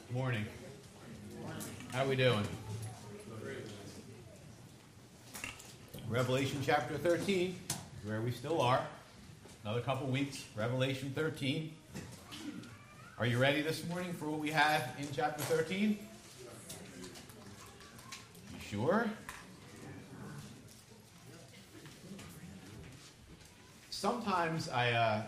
Morning. How we doing? Revelation chapter 13, where we still are. Another couple weeks, Revelation 13. Are you ready this morning for what we have in chapter 13? You sure? Sometimes I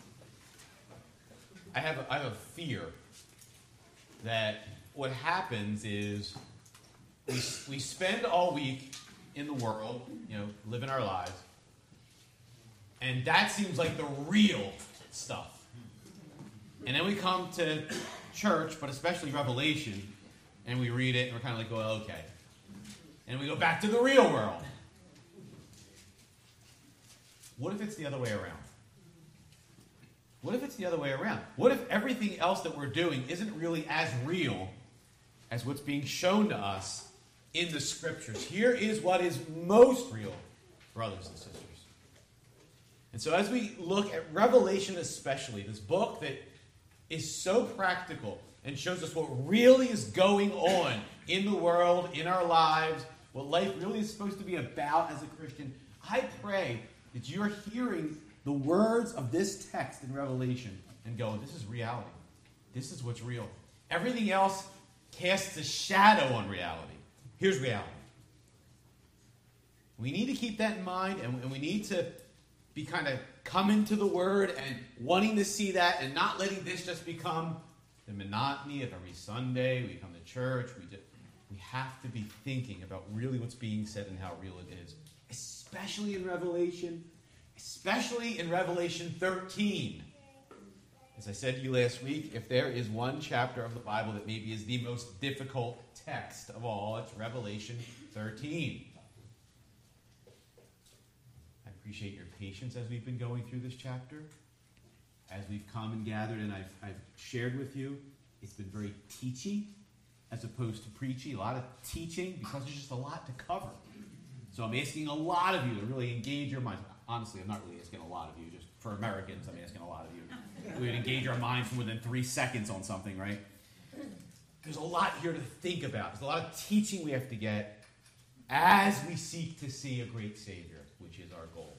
have a fear that what happens is we spend all week in the world, living our lives, and that seems like the real stuff. And then we come to church, but especially Revelation, and we read it, and we're kind of like, well, okay. And we go back to the real world. What if it's the other way around? What if it's the other way around? What if everything else that we're doing isn't really as real as what's being shown to us in the Scriptures? Here is what is most real, brothers and sisters. And so as we look at Revelation especially, this book that is so practical and shows us what really is going on in the world, in our lives, what life really is supposed to be about as a Christian, I pray that you're hearing the words of this text in Revelation and going, this is reality. This is what's real. Everything else casts a shadow on reality. Here's reality. We need to keep that in mind, and we need to be kind of coming to the Word and wanting to see that and not letting this just become the monotony of every Sunday. We come to church. We have to be thinking about really what's being said and how real it is, especially in Revelation. Especially in Revelation 13. As I said to you last week, if there is one chapter of the Bible that maybe is the most difficult text of all, it's Revelation 13. I appreciate your patience as we've been going through this chapter. As we've come and gathered and I've shared with you, it's been very teachy as opposed to preachy. A lot of teaching because there's just a lot to cover. So I'm asking a lot of you to really engage your minds. Honestly, I'm not really asking a lot of you. Just for Americans, I'm asking a lot of you. We would engage our minds from within 3 seconds on something, right? There's a lot here to think about. There's a lot of teaching we have to get as we seek to see a great Savior, which is our goal.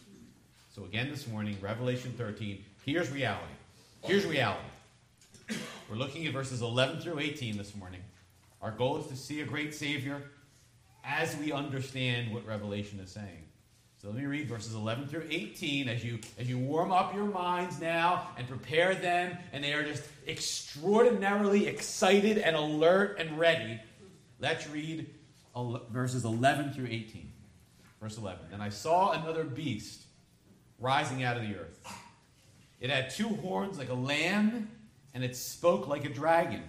So again this morning, Revelation 13, here's reality. Here's reality. We're looking at verses 11 through 18 this morning. Our goal is to see a great Savior as we understand what Revelation is saying. So let me read verses 11 through 18 as you warm up your minds now and prepare them, and they are just extraordinarily excited and alert and ready. Let's read verses 11 through 18. Verse 11. And I saw another beast rising out of the earth. It had 2 horns like a lamb, and it spoke like a dragon.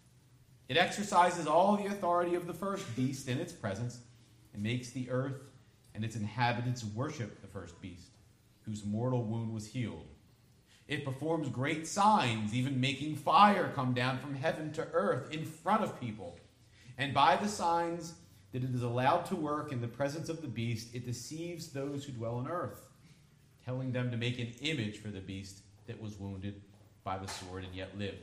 It exercises all the authority of the first beast in its presence, and makes the earth and its inhabitants worship the first beast, whose mortal wound was healed. It performs great signs, even making fire come down from heaven to earth in front of people. And by the signs that it is allowed to work in the presence of the beast, it deceives those who dwell on earth, telling them to make an image for the beast that was wounded by the sword and yet lived.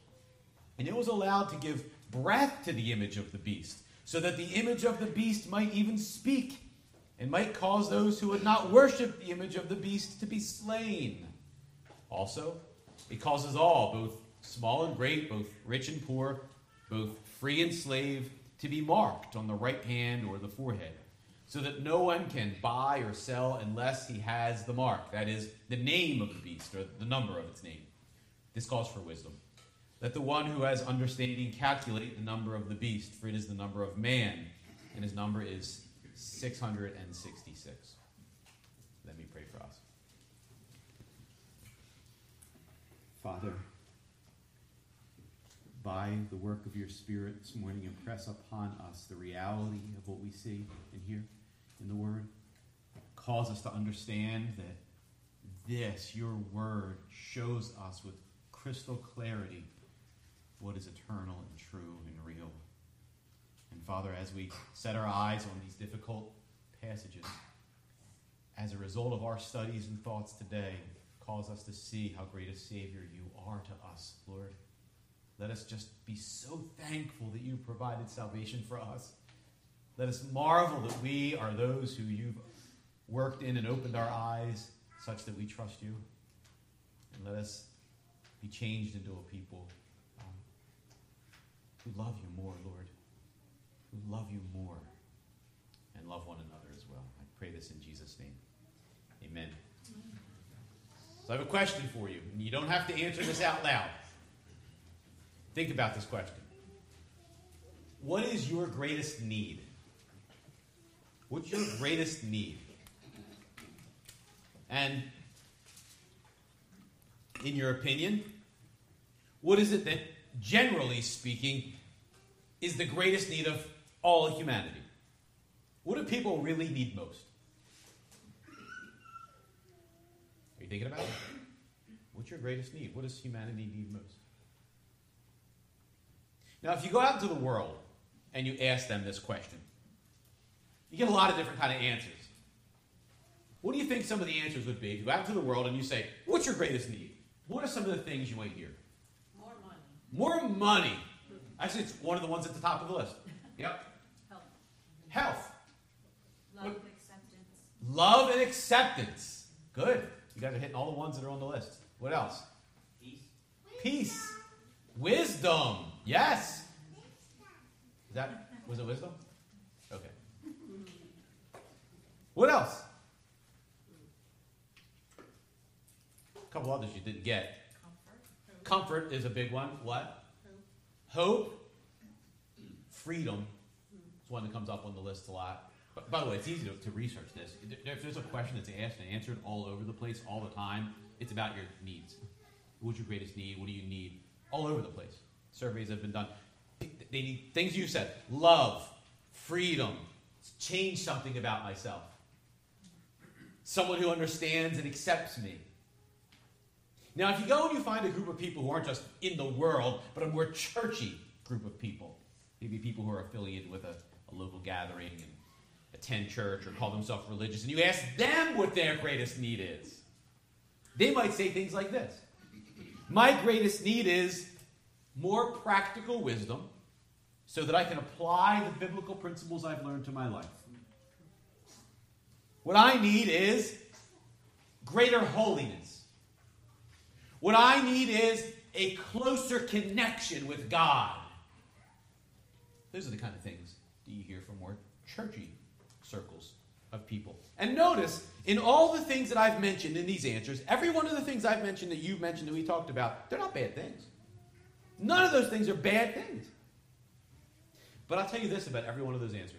And it was allowed to give breath to the image of the beast, so that the image of the beast might even speak, and might cause those who had not worshipped the image of the beast to be slain. Also, it causes all, both small and great, both rich and poor, both free and slave, to be marked on the right hand or the forehead, so that no one can buy or sell unless he has the mark, that is, the name of the beast, or the number of its name. This calls for wisdom. Let the one who has understanding calculate the number of the beast, for it is the number of man, and his number is 666. Let me pray for us. Father, by the work of your Spirit this morning, impress upon us the reality of what we see and hear in the Word. Cause us to understand that this, your Word, shows us with crystal clarity what is eternal and true and real. And Father, as we set our eyes on these difficult passages, as a result of our studies and thoughts today, cause us to see how great a Savior you are to us, Lord. Let us just be so thankful that you provided salvation for us. Let us marvel that we are those who you've worked in and opened our eyes such that we trust you. And let us be changed into a people who love you more, Lord. Who love you more and love one another as well. I pray this in Jesus' name. Amen. So I have a question for you, and you don't have to answer this out loud. Think about this question. What is your greatest need? What's your greatest need? And in your opinion, what is it that, generally speaking, is the greatest need of all humanity? What do people really need most? Are you thinking about it? What's your greatest need? What does humanity need most? Now, if you go out into the world and you ask them this question, you get a lot of different kind of answers. What do you think some of the answers would be if you go out into the world and you say, what's your greatest need? What are some of the things you might hear? More money. More money. Actually, it's one of the ones at the top of the list. Yep. Health. Health. Love and acceptance. Love and acceptance. Good. You guys are hitting all the ones that are on the list. What else? Peace. Peace. Wisdom. Yes. Was it wisdom? Okay. What else? A couple others you didn't get. Comfort is a big one. What? Hope. Freedom. It's one that comes up on the list a lot. But by the way, it's easy to research this. If there's a question that's asked and answered all over the place, all the time, it's about your needs. What's your greatest need? What do you need? All over the place. Surveys have been done. They need things you said. Love. Freedom. Change something about myself. Someone who understands and accepts me. Now, if you go and you find a group of people who aren't just in the world, but a more churchy group of people, maybe people who are affiliated with a local gathering and attend church or call themselves religious, and you ask them what their greatest need is, they might say things like this. My greatest need is more practical wisdom so that I can apply the biblical principles I've learned to my life. What I need is greater holiness. What I need is a closer connection with God. Those are the kind of things that you hear from more churchy circles of people. And notice, in all the things that I've mentioned in these answers, every one of the things I've mentioned that you've mentioned that we talked about, they're not bad things. None of those things are bad things. But I'll tell you this about every one of those answers.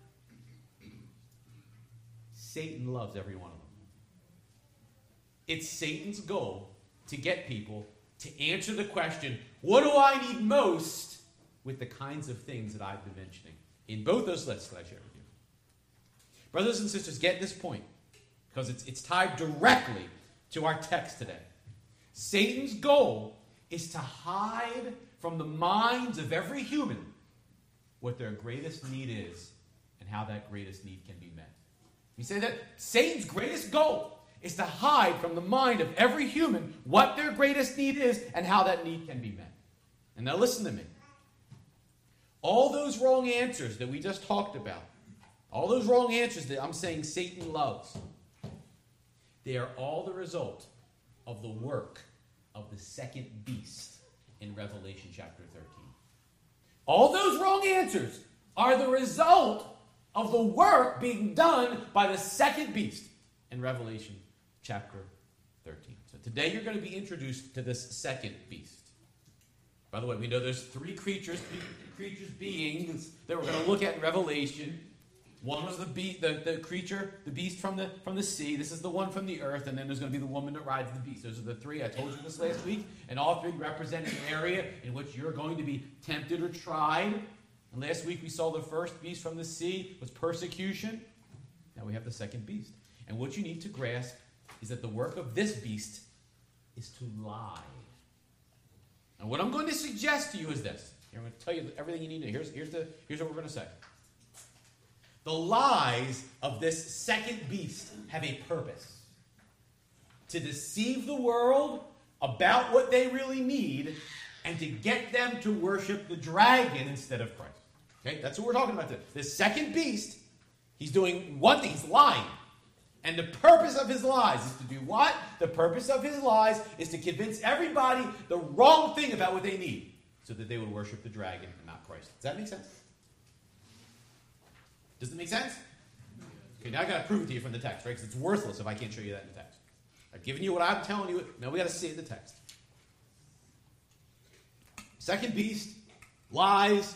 Satan loves every one of them. It's Satan's goal to get people to answer the question, what do I need most, with the kinds of things that I've been mentioning in both those lists that I shared with you. Brothers and sisters, get this point, because it's tied directly to our text today. Satan's goal is to hide from the minds of every human what their greatest need is and how that greatest need can be met. We say that Satan's greatest goal is to hide from the mind of every human what their greatest need is and how that need can be met. And now listen to me. All those wrong answers that we just talked about, all those wrong answers that I'm saying Satan loves, they are all the result of the work of the second beast in Revelation chapter 13. All those wrong answers are the result of the work being done by the second beast in Revelation chapter 13. So today you're going to be introduced to this second beast. By the way, we know there's three beings that we're going to look at in Revelation. One was the creature, the beast from the sea. This is the one from the earth, and then there's going to be the woman that rides the beast. Those are the three. I told you this last week, and all three represent an area in which you're going to be tempted or tried. And last week we saw the first beast from the sea was persecution. Now we have the second beast. And what you need to grasp is that the work of this beast is to lie. And what I'm going to suggest to you is this. I'm going to tell you everything you need to know. Here's what we're going to say. The lies of this second beast have a purpose. To deceive the world about what they really need and to get them to worship the dragon instead of Christ. Okay, that's what we're talking about today. The second beast, he's doing one thing, he's lying. And the purpose of his lies is to do what? The purpose of his lies is to convince everybody the wrong thing about what they need, so that they would worship the dragon and not Christ. Does that make sense? Does it make sense? Okay, now I got to prove it to you from the text, right? Because it's worthless if I can't show you that in the text. I've given you what I'm telling you. Now we got to see it in the text. Second beast, lies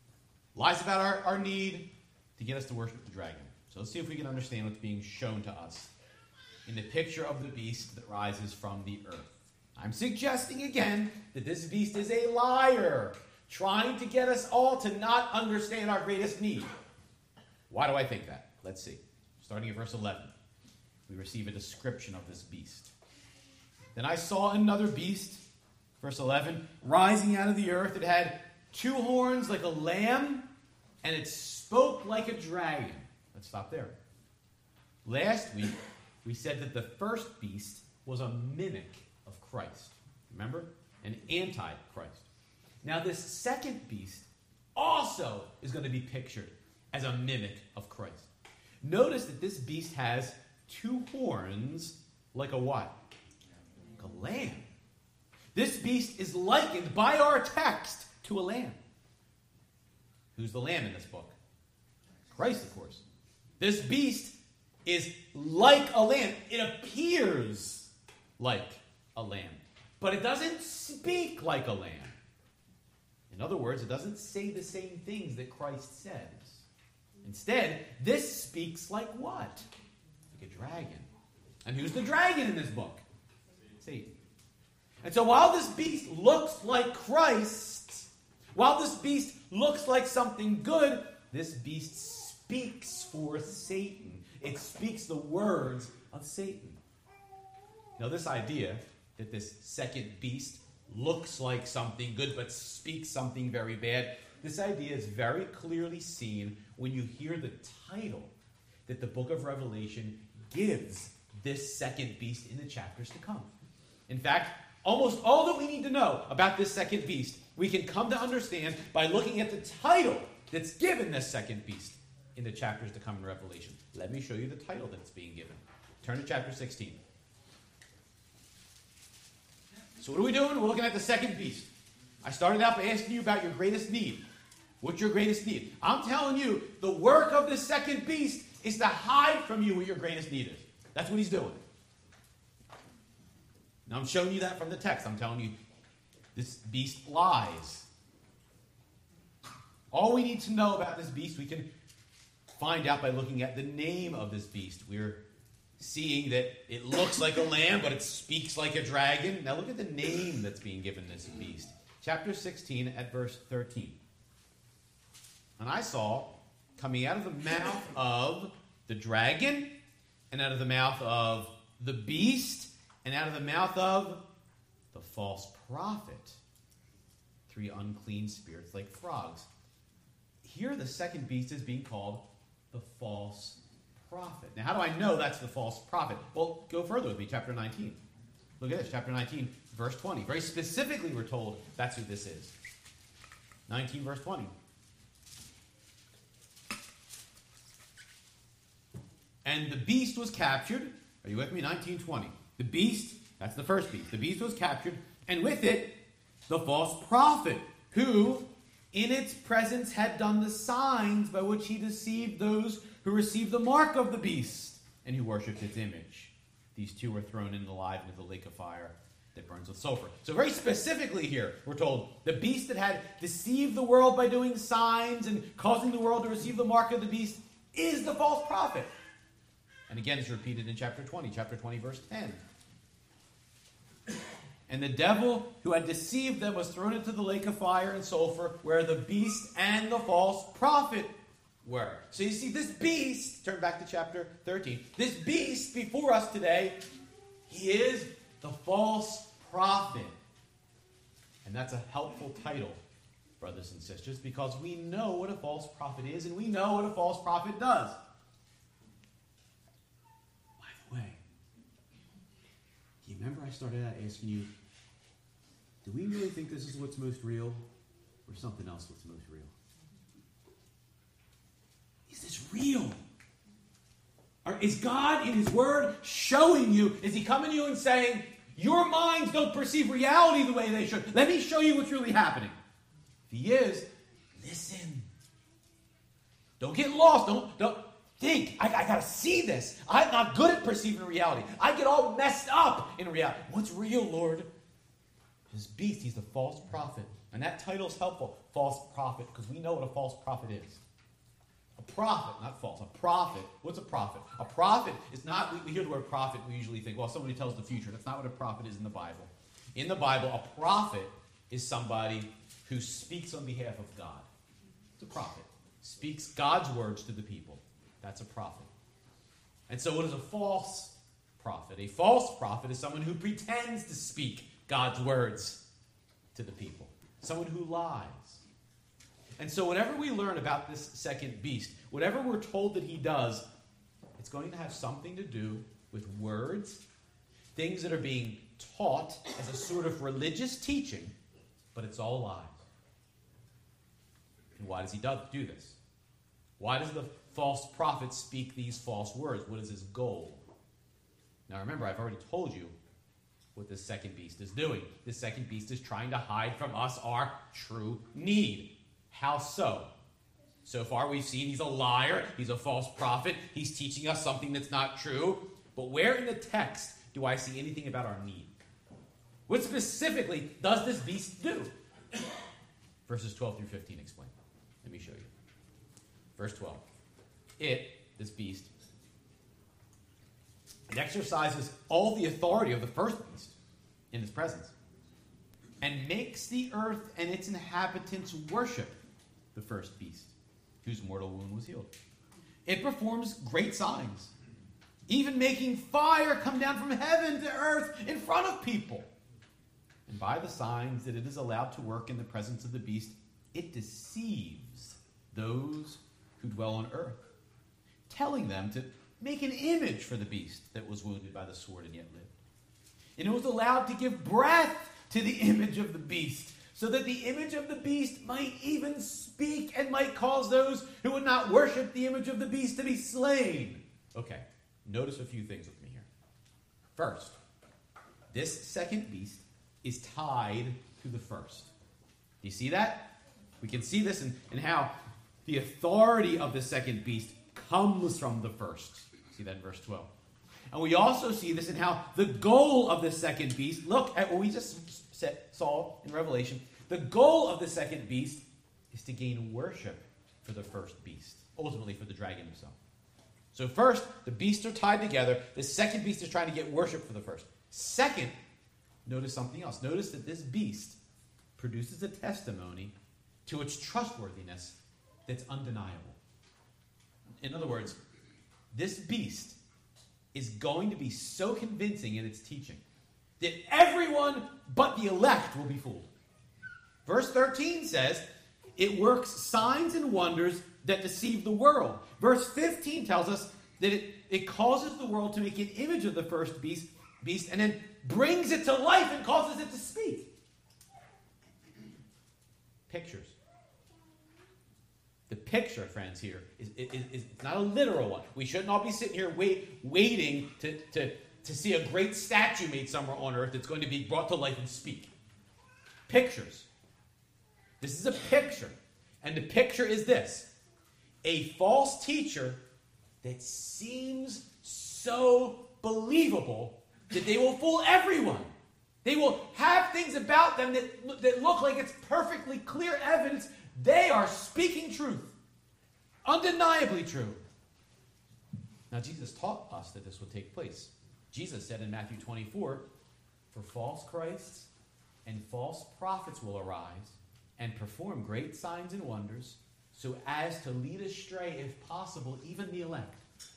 about our need to get us to worship the dragon. So let's see if we can understand what's being shown to us in the picture of the beast that rises from the earth. I'm suggesting again that this beast is a liar, trying to get us all to not understand our greatest need. Why do I think that? Let's see. Starting at verse 11, we receive a description of this beast. Then I saw another beast, verse 11, rising out of the earth. It had 2 horns like a lamb, and it spoke like a dragon. Let's stop there. Last week, we said that the first beast was a mimic of Christ. Remember? An anti-Christ. Now, this second beast also is going to be pictured as a mimic of Christ. Notice that this beast has 2 horns like a what? Like a lamb. This beast is likened by our text to a lamb. Who's the lamb in this book? Christ, of course. This beast is like a lamb. It appears like a lamb, but it doesn't speak like a lamb. In other words, it doesn't say the same things that Christ says. Instead, this speaks like what? Like a dragon. And who's the dragon in this book? Satan. And so while this beast looks like Christ, while this beast looks like something good, this beast speaks for Satan. It speaks the words of Satan. Now, this idea that this second beast looks like something good but speaks something very bad, this idea is very clearly seen when you hear the title that the book of Revelation gives this second beast in the chapters to come. In fact, almost all that we need to know about this second beast, we can come to understand by looking at the title that's given this second beast in the chapters to come in Revelation. Let me show you the title that's being given. Turn to chapter 16. So what are we doing? We're looking at the second beast. I started out by asking you about your greatest need. What's your greatest need? I'm telling you, the work of the second beast is to hide from you what your greatest need is. That's what he's doing. Now I'm showing you that from the text. I'm telling you, this beast lies. All we need to know about this beast, we can find out by looking at the name of this beast. We're seeing that it looks like a lamb, but it speaks like a dragon. Now look at the name that's being given this beast. Chapter 16 at verse 13. And I saw, coming out of the mouth of the dragon, and out of the mouth of the beast, and out of the mouth of the false prophet, 3 unclean spirits like frogs. Here the second beast is being called the false prophet. Now how do I know that's the false prophet? Well, go further with me, chapter 19. Look at this, chapter 19, verse 20. Very specifically we're told that's who this is. 19, verse 20. And the beast was captured. Are you with me? 19:20. The beast, that's the first beast. The beast was captured, and with it, the false prophet, who in its presence had done the signs by which he deceived those who received the mark of the beast and who worshipped its image. These 2 were thrown alive into the lake of fire that burns with sulfur. So very specifically here, we're told the beast that had deceived the world by doing signs and causing the world to receive the mark of the beast is the false prophet. And again, it's repeated in chapter 20, verse 10. And the devil who had deceived them was thrown into the lake of fire and sulfur, where the beast and the false prophet were. So you see, this beast, turn back to chapter 13, this beast before us today, he is the false prophet. And that's a helpful title, brothers and sisters, because we know what a false prophet is, and we know what a false prophet does. By the way, you remember I started out asking you, do we really think this is what's most real? Or something else what's most real? Is this real? Or is God in his word showing you, is he coming to you and saying, your minds don't perceive reality the way they should. Let me show you what's really happening. If he is, listen. Don't get lost. Don't think. I got to see this. I'm not good at perceiving reality. I get all messed up in reality. What's real, Lord? This beast, he's the false prophet. And that title is helpful, false prophet, because we know what a false prophet is. A prophet, not false, a prophet. What's a prophet? A prophet is not, we hear the word prophet, we usually think, well, somebody tells the future. That's not what a prophet is in the Bible. In the Bible, a prophet is somebody who speaks on behalf of God. It's a prophet. Speaks God's words to the people. That's a prophet. And so what is a false prophet? A false prophet is someone who pretends to speak God's words to the people. Someone who lies. And so whatever we learn about this second beast, whatever we're told that he does, it's going to have something to do with words, things that are being taught as a sort of religious teaching, but it's all lies. And why does he do this? Why does the false prophet speak these false words? What is his goal? Now remember, I've already told you what this second beast is doing. This second beast is trying to hide from us our true need. How so? So far we've seen he's a liar, he's a false prophet, he's teaching us something that's not true. But where in the text do I see anything about our need? What specifically does this beast do? Verses 12 through 15 explain. Let me show you. Verse 12. This beast, it exercises all the authority of the first beast in his presence and makes the earth and its inhabitants worship the first beast, whose mortal wound was healed. It performs great signs, even making fire come down from heaven to earth in front of people. And by the signs that it is allowed to work in the presence of the beast, it deceives those who dwell on earth, telling them to make an image for the beast that was wounded by the sword and yet lived. And it was allowed to give breath to the image of the beast, so that the image of the beast might even speak and might cause those who would not worship the image of the beast to be slain. Okay, notice a few things with me here. First, this second beast is tied to the first. Do you see that? We can see this in how the authority of the second beast comes from the first. See that in verse 12. And we also see this in how the goal of the second beast, look at what we just saw in Revelation. The goal of the second beast is to gain worship for the first beast, ultimately for the dragon himself. So first, the beasts are tied together. The second beast is trying to get worship for the first. Second, notice something else. Notice that this beast produces a testimony to its trustworthiness that's undeniable. In other words, this beast is going to be so convincing in its teaching that everyone but the elect will be fooled. Verse 13 says, it works signs and wonders that deceive the world. Verse 15 tells us that it causes the world to make an image of the first beast and then brings it to life and causes it to speak. Pictures. The picture, friends, here is not a literal one. We shouldn't all be sitting here waiting to see a great statue made somewhere on earth that's going to be brought to life and speak. Pictures. This is a picture. And the picture is this. A false teacher that seems so believable that they will fool everyone. They will have things about them that look like it's perfectly clear evidence. They are speaking truth. Undeniably true. Now, Jesus taught us that this would take place. Jesus said in Matthew 24, for false Christs and false prophets will arise and perform great signs and wonders, so as to lead astray, if possible, even the elect.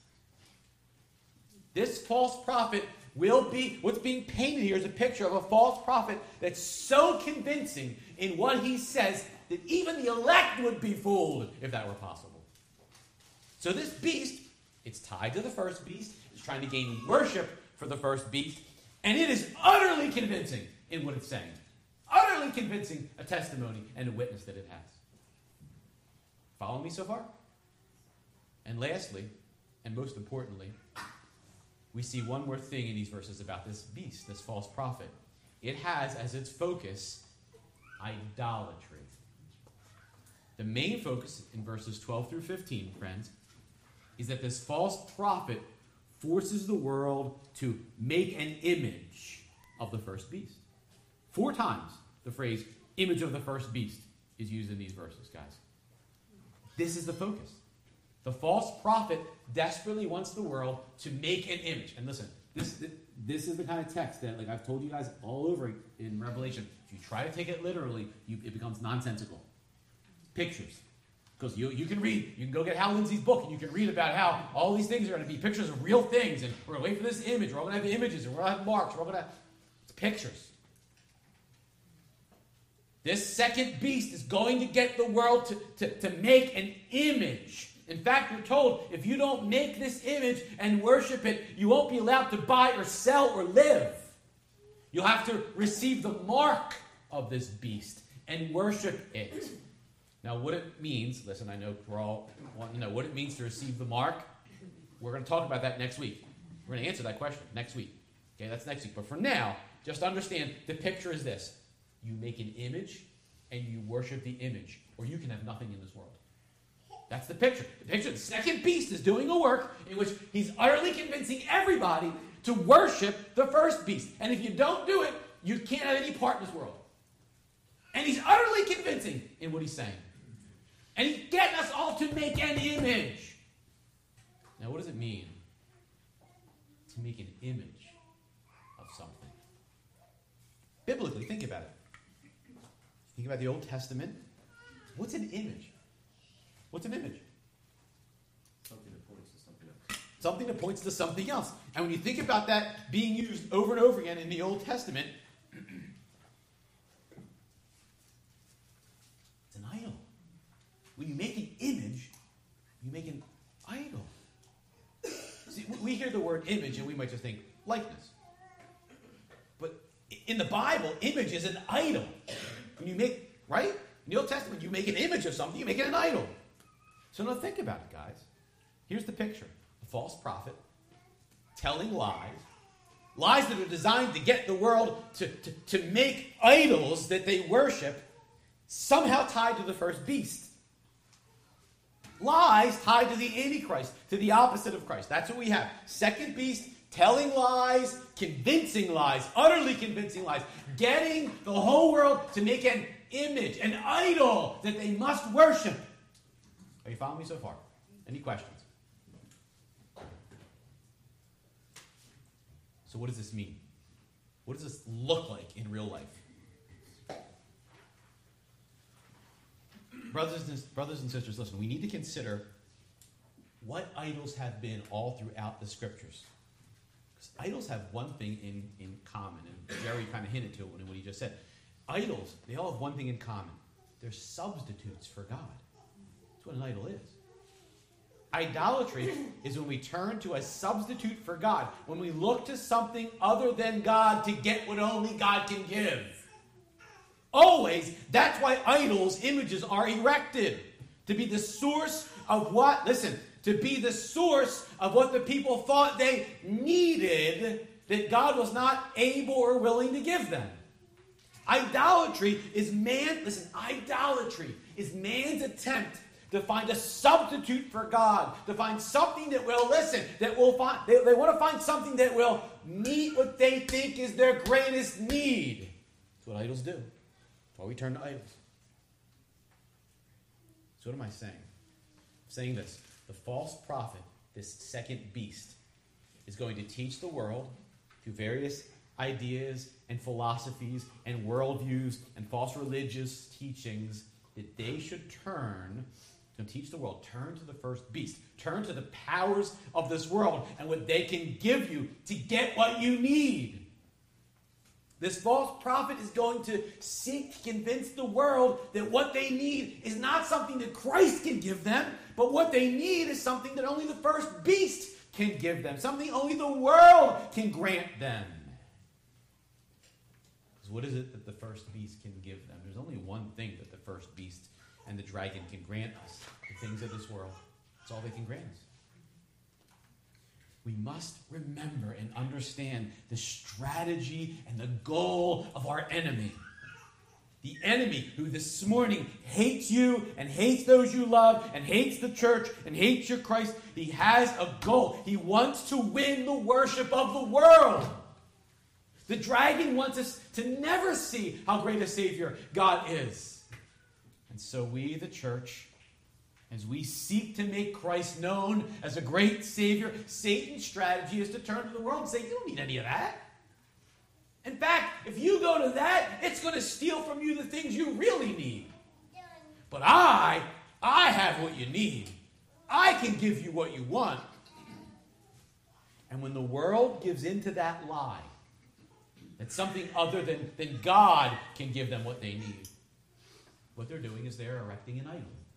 This false prophet will be, what's being painted here is a picture of a false prophet that's so convincing in what he says that even the elect would be fooled if that were possible. So this beast, it's tied to the first beast, it's trying to gain worship for the first beast, and it is utterly convincing in what it's saying. Utterly convincing a testimony and a witness that it has. Follow me so far? And lastly, and most importantly, we see one more thing in these verses about this beast, this false prophet. It has as its focus idolatry. The main focus in verses 12 through 15, friends, is that this false prophet forces the world to make an image of the first beast. 4 times the phrase image of the first beast is used in these verses, guys. This is the focus. The false prophet desperately wants the world to make an image. And listen, this is the kind of text that, like I've told you guys all over in Revelation, if you try to take it literally, it becomes nonsensical. Pictures. Because you can read, you can go get Hal Lindsey's book, and you can read about how all these things are going to be pictures of real things, and we're going to wait for this image, we're all going to have images, and we're going to have marks, we're all going to have... It's pictures. This second beast is going to get the world to make an image. In fact, we're told, if you don't make this image and worship it, you won't be allowed to buy or sell or live. You'll have to receive the mark of this beast and worship it. Now, what it means, listen, I know we're all wanting to know what it means to receive the mark. We're going to talk about that next week. We're going to answer that question next week. Okay, that's next week. But for now, just understand the picture is this. You make an image and you worship the image, or you can have nothing in this world. That's the picture. The picture, the second beast is doing a work in which he's utterly convincing everybody to worship the first beast. And if you don't do it, you can't have any part in this world. And he's utterly convincing in what he's saying. And he's getting us all to make an image. Now, what does it mean to make an image of something? Biblically, think about it. Think about the Old Testament. What's an image? What's an image? Something that points to something else. Something that points to something else. And when you think about that being used over and over again in the Old Testament, it's an idol. When you make an image, you make an idol. See, we hear the word image and we might just think likeness. But in the Bible, image is an idol. When you make, right? In the Old Testament, you make an image of something, you make it an idol. So now think about it, guys. Here's the picture. A false prophet telling lies. Lies that are designed to get the world to make idols that they worship, somehow tied to the first beast. Lies tied to the Antichrist, to the opposite of Christ. That's what we have. Second beast, telling lies, convincing lies, utterly convincing lies, getting the whole world to make an image, an idol that they must worship. Are you following me so far? Any questions? So what does this mean? What does this look like in real life? Brothers and sisters, listen, we need to consider what idols have been all throughout the scriptures. Because idols have one thing in common, and Jerry kind of hinted to it in what he just said. Idols, they all have one thing in common. They're substitutes for God. That's what an idol is. Idolatry is when we turn to a substitute for God, when we look to something other than God to get what only God can give. Always, that's why idols, images, are erected. To be the source of what? Listen, to be the source of what the people thought they needed that God was not able or willing to give them. Idolatry is idolatry is man's attempt to find a substitute for God, to find something that will, they want to find something that will meet what they think is their greatest need. That's what idols do. That's why we turn to idols. So what am I saying? I'm saying this. The false prophet, this second beast, is going to teach the world through various ideas and philosophies and worldviews and false religious teachings that they should turn to teach the world. Turn to the first beast. Turn to the powers of this world and what they can give you to get what you need. This false prophet is going to seek to convince the world that what they need is not something that Christ can give them, but what they need is something that only the first beast can give them, something only the world can grant them. Because what is it that the first beast can give them? There's only one thing that the first beast and the dragon can grant us, the things of this world. That's all they can grant us. We must remember and understand the strategy and the goal of our enemy. The enemy who this morning hates you and hates those you love and hates the church and hates your Christ. He has a goal. He wants to win the worship of the world. The dragon wants us to never see how great a Savior God is. And so we, the church, as we seek to make Christ known as a great Savior, Satan's strategy is to turn to the world and say, you don't need any of that. In fact, if you go to that, it's going to steal from you the things you really need. But I have what you need. I can give you what you want. And when the world gives into that lie, that something other than God can give them what they need, what they're doing is they're erecting an idol.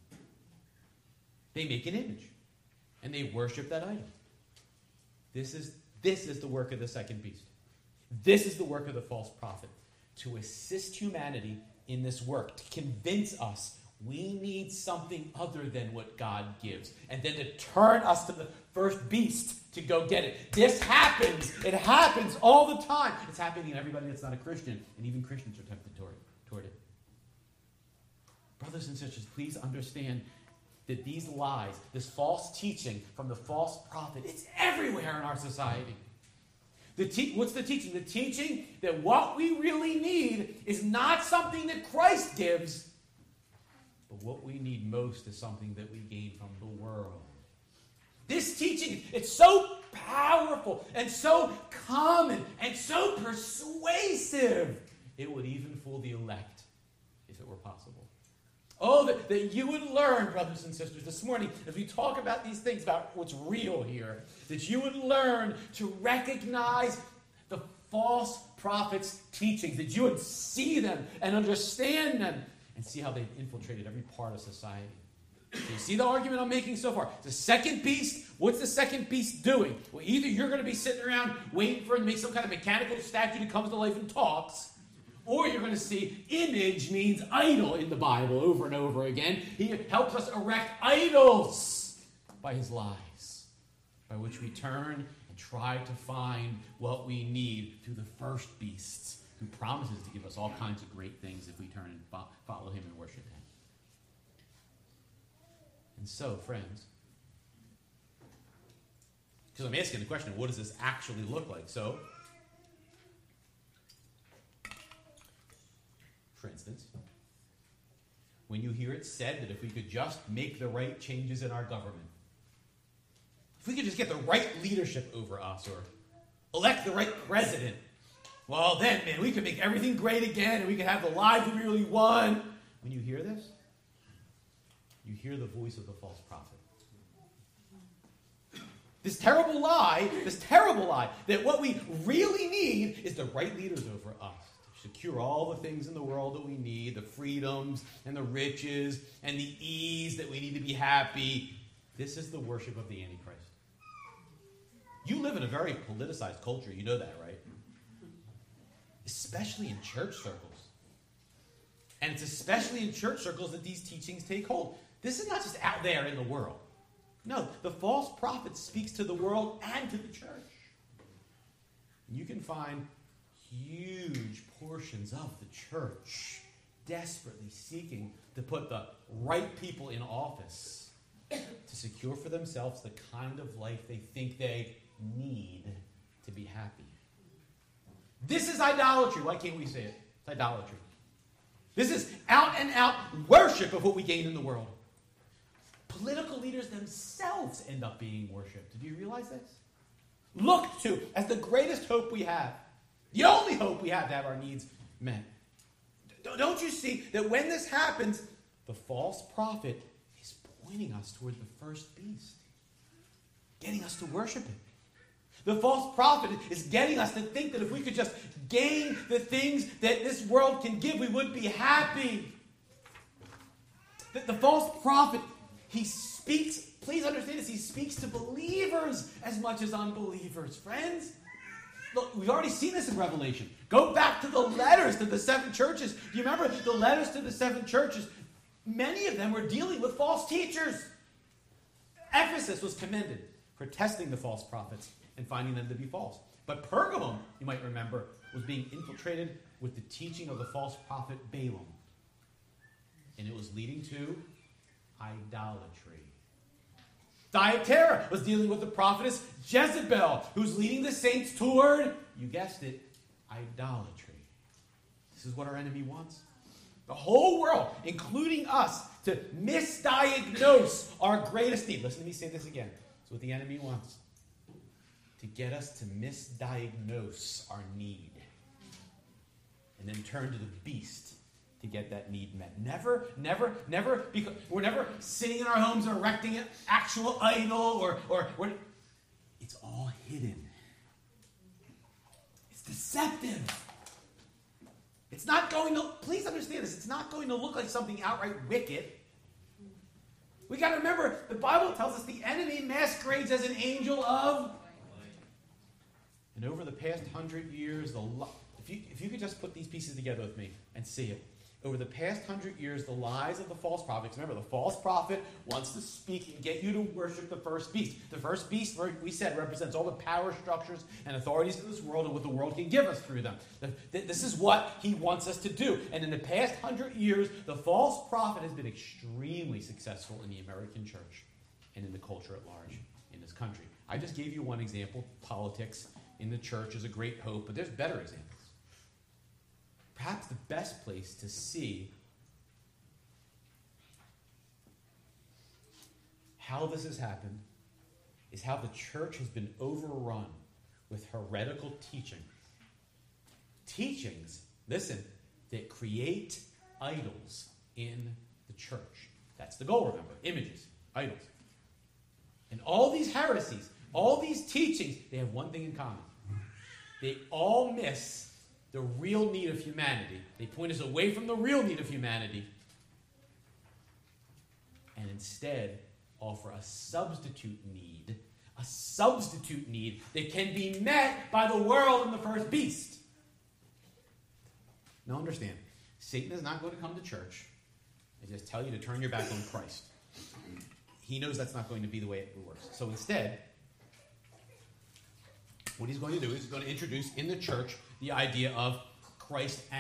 They make an image, and they worship that idol. This is the work of the second beast. This is the work of the false prophet, to assist humanity in this work, to convince us we need something other than what God gives, and then to turn us to the first beast to go get it. This happens. It happens all the time. It's happening to everybody that's not a Christian, and even Christians are tempted toward it. Brothers and sisters, please understand that these lies, this false teaching from the false prophet, it's everywhere in our society. What's the teaching? The teaching that what we really need is not something that Christ gives, but what we need most is something that we gain from the world. This teaching, it's so powerful and so common and so persuasive, it would even fool the elect if it were possible. Oh, that you would learn, brothers and sisters, this morning, as we talk about these things, about what's real here, that you would learn to recognize the false prophets' teachings, that you would see them and understand them, and see how they've infiltrated every part of society. So you see the argument I'm making so far? The second beast, what's the second beast doing? Well, either you're going to be sitting around waiting for it to make some kind of mechanical statue that comes to life and talks, or you're going to see image means idol in the Bible over and over again. He helps us erect idols by his lies, by which we turn and try to find what we need through the first beast, who promises to give us all kinds of great things if we turn and follow him and worship him. And so, friends, because I'm asking the question, what does this actually look like? So, for instance, when you hear it said that if we could just make the right changes in our government, if we could just get the right leadership over us or elect the right president, well then, man, we could make everything great again and we could have the lives we really want. When you hear this, you hear the voice of the false prophet. This terrible lie, that what we really need is the right leaders over us. Secure all the things in the world that we need, the freedoms and the riches and the ease that we need to be happy. This is the worship of the Antichrist. You live in a very politicized culture. You know that, right? Especially in church circles. And it's especially in church circles that these teachings take hold. This is not just out there in the world. No, the false prophet speaks to the world and to the church. You can find huge portions of the church desperately seeking to put the right people in office to secure for themselves the kind of life they think they need to be happy. This is idolatry. Why can't we say it? It's idolatry. This is out and out worship of what we gain in the world. Political leaders themselves end up being worshipped. Do you realize this? Looked to as the greatest hope we have. The only hope we have to have our needs met. Don't you see that when this happens, the false prophet is pointing us toward the first beast, getting us to worship him. The false prophet is getting us to think that if we could just gain the things that this world can give, we would be happy. The false prophet, he speaks, please understand this, he speaks to believers as much as unbelievers. Friends, Look, we've already seen this in Revelation. Go back to the letters to the 7 churches. Do you remember the letters to the 7 churches? Many of them were dealing with false teachers. Ephesus was commended for testing the false prophets and finding them to be false. But Pergamum, you might remember, was being infiltrated with the teaching of the false prophet Balaam. And it was leading to idolatry. Thyatira was dealing with the prophetess Jezebel, who's leading the saints toward, you guessed it, idolatry. This is what our enemy wants. The whole world, including us, to misdiagnose our greatest need. Listen to me say this again. It's what the enemy wants. To get us to misdiagnose our need. And then turn to the beast to get that need met. Never, because we're never sitting in our homes erecting an actual idol or it's all hidden. It's deceptive. It's not going to, please understand this, it's not going to look like something outright wicked. We got to remember, the Bible tells us the enemy masquerades as an angel of. And over the past 100 years, if you could just put these pieces together with me and see it. Over the past 100 years, the lies of the false prophets. Remember, the false prophet wants to speak and get you to worship the first beast. The first beast, we said, represents all the power structures and authorities in this world and what the world can give us through them. This is what he wants us to do. And in the past 100 years, the false prophet has been extremely successful in the American church and in the culture at large in this country. I just gave you one example. Politics in the church is a great hope, but there's better examples. Perhaps the best place to see how this has happened is how the church has been overrun with heretical teaching. Teachings, listen, that create idols in the church. That's the goal, remember. Images, idols. And all these heresies, all these teachings, they have one thing in common. They all miss the real need of humanity. They point us away from the real need of humanity and instead offer a substitute need that can be met by the world and the first beast. Now understand, Satan is not going to come to church and just tell you to turn your back on Christ. He knows that's not going to be the way it works. So instead, what he's going to do is he's going to introduce in the church the idea of Christ and ...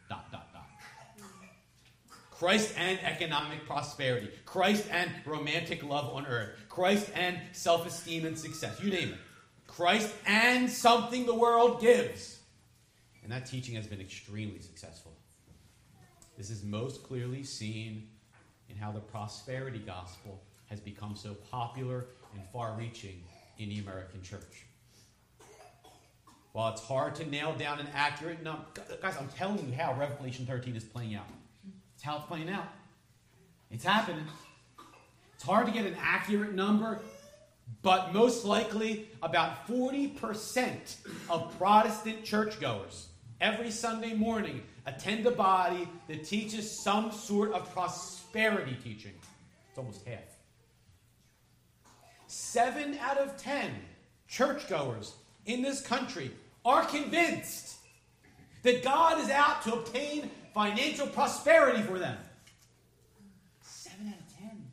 Christ and economic prosperity. Christ and romantic love on earth. Christ and self-esteem and success. You name it. Christ and something the world gives. And that teaching has been extremely successful. This is most clearly seen in how the prosperity gospel has become so popular and far-reaching in the American church. While it's hard to nail down an accurate number, guys, I'm telling you how Revelation 13 is playing out. It's how it's playing out. It's happening. It's hard to get an accurate number, but most likely about 40% of Protestant churchgoers every Sunday morning attend a body that teaches some sort of prosperity teaching. It's almost half. 7 out of 10 churchgoers in this country are convinced that God is out to obtain financial prosperity for them. 7 out of 10.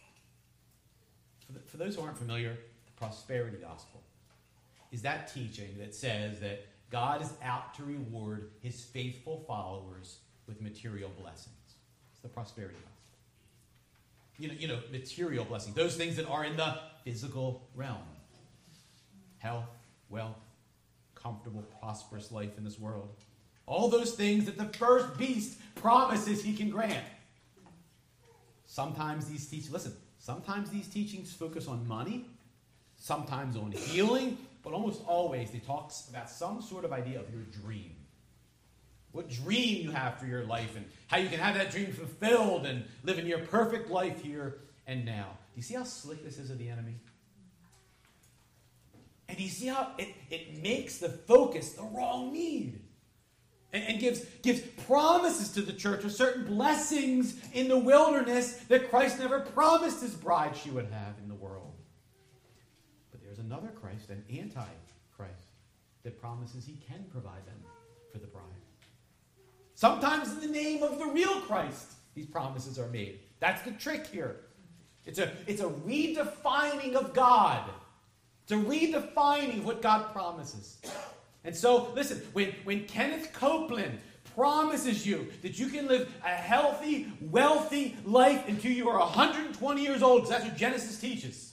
For those who aren't familiar, the prosperity gospel is that teaching that says that God is out to reward his faithful followers with material blessings. It's the prosperity gospel. You know, material blessings. Those things that are in the physical realm. Health, wealth, comfortable, prosperous life in this world. All those things that the first beast promises he can grant. Sometimes these teachings focus on money, sometimes on healing, but almost always they talk about some sort of idea of your dream. What dream you have for your life and how you can have that dream fulfilled and live in your perfect life here and now. Do you see how slick this is of the enemy? And do you see how it makes the focus the wrong need? And gives promises to the church of certain blessings in the wilderness that Christ never promised his bride she would have in the world. But there's another Christ, an anti-Christ. that promises he can provide them for the bride. Sometimes in the name of the real Christ, these promises are made. That's the trick here. It's a redefining of God. It's a redefining what God promises. And so, listen, when Kenneth Copeland promises you that you can live a healthy, wealthy life until you are 120 years old, because that's what Genesis teaches,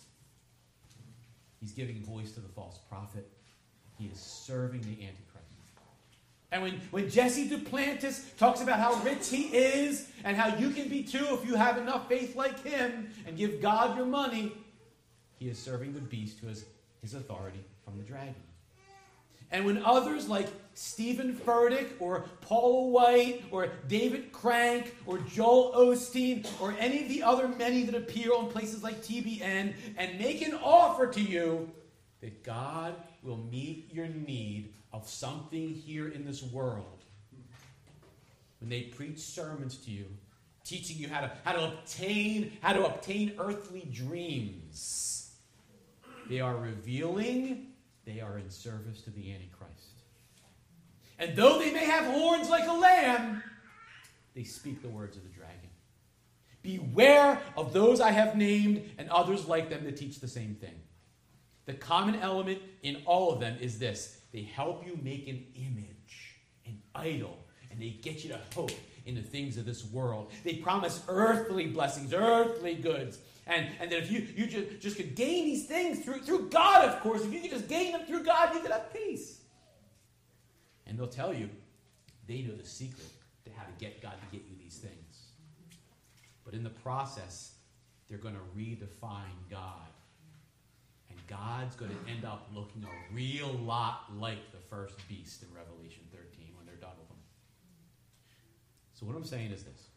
he's giving voice to the false prophet. He is serving the Antichrist. And when Jesse Duplantis talks about how rich he is and how you can be too if you have enough faith like him and give God your money, he is serving the beast who has his authority from the dragon. And when others like Stephen Furtick or Paul White or David Crank or Joel Osteen or any of the other many that appear on places like TBN and make an offer to you that God will meet your need of something here in this world, when they preach sermons to you, teaching you how to obtain earthly dreams, they are revealing they are in service to the Antichrist. And though they may have horns like a lamb, they speak the words of the dragon. Beware of those I have named and others like them that teach the same thing. The common element in all of them is this: they help you make an image, an idol, and they get you to hope in the things of this world. They promise earthly blessings, earthly goods. And that if you just could gain these things through God, of course, if you could just gain them through God, you could have peace. And they'll tell you they know the secret to how to get God to get you these things. But in the process, they're going to redefine God. And God's going to end up looking a real lot like the first beast in Revelation 13 when they're done with him. So what I'm saying is this.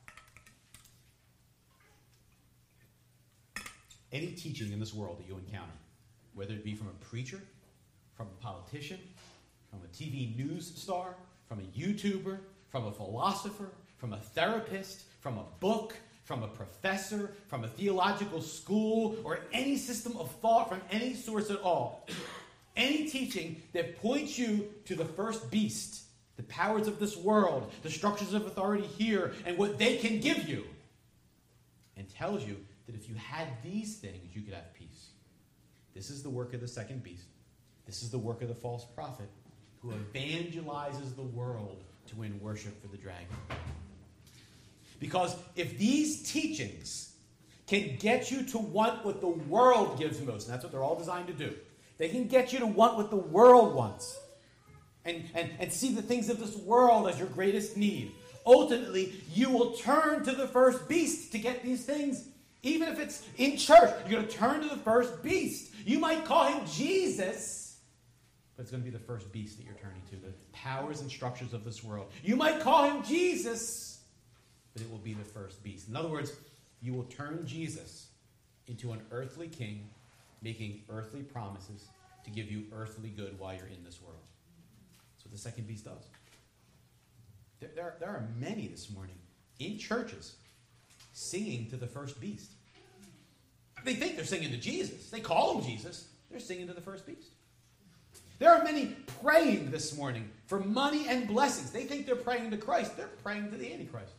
Any teaching in this world that you encounter, whether it be from a preacher, from a politician, from a TV news star, from a YouTuber, from a philosopher, from a therapist, from a book, from a professor, from a theological school, or any system of thought from any source at all, any teaching that points you to the first beast, the powers of this world, the structures of authority here, and what they can give you, and tells you that if you had these things, you could have peace. This is the work of the second beast. This is the work of the false prophet who evangelizes the world to win worship for the dragon. Because if these teachings can get you to want what the world gives most, and that's what they're all designed to do, they can get you to want what the world wants and see the things of this world as your greatest need. Ultimately, you will turn to the first beast to get these things. Even if it's in church, you're going to turn to the first beast. You might call him Jesus, but it's going to be the first beast that you're turning to, the powers and structures of this world. You might call him Jesus, but it will be the first beast. In other words, you will turn Jesus into an earthly king, making earthly promises to give you earthly good while you're in this world. That's what the second beast does. There are many this morning in churches singing to the first beast. They think they're singing to Jesus. They call him Jesus. They're singing to the first beast. There are many praying this morning for money and blessings. They think they're praying to Christ. They're praying to the Antichrist.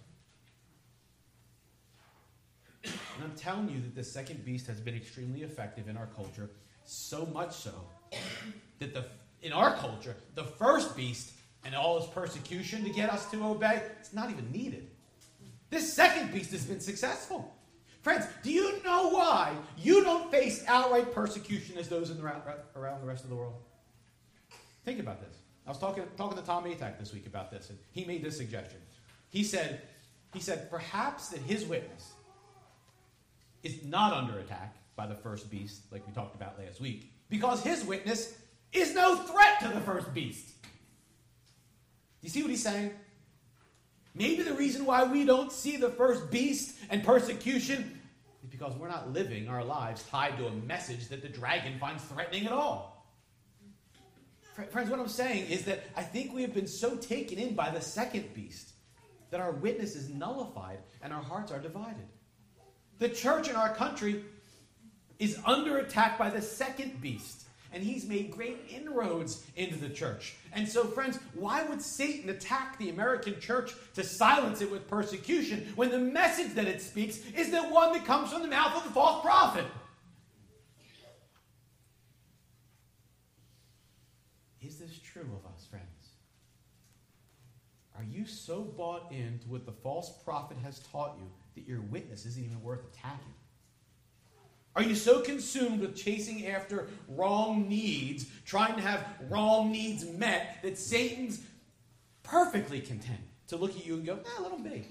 And I'm telling you that the second beast has been extremely effective in our culture, so much so that in our culture, the first beast and all his persecution to get us to obey, it's not even needed. This second beast has been successful. Friends, do you know why you don't face outright persecution as those around the rest of the world? Think about this. I was talking to Tom Atack this week about this, and he made this suggestion. He said perhaps that his witness is not under attack by the first beast, like we talked about last week, because his witness is no threat to the first beast. Do you see what he's saying? Maybe the reason why we don't see the first beast and persecution is because we're not living our lives tied to a message that the dragon finds threatening at all. Friends, what I'm saying is that I think we have been so taken in by the second beast that our witness is nullified and our hearts are divided. The church in our country is under attack by the second beast. and he's made great inroads into the church. And so, friends, why would Satan attack the American church to silence it with persecution when the message that it speaks is the one that comes from the mouth of the false prophet? Is this true of us, friends? Are you so bought into what the false prophet has taught you that your witness isn't even worth attacking? Are you so consumed with chasing after wrong needs, trying to have wrong needs met, that Satan's perfectly content to look at you and go, let him be?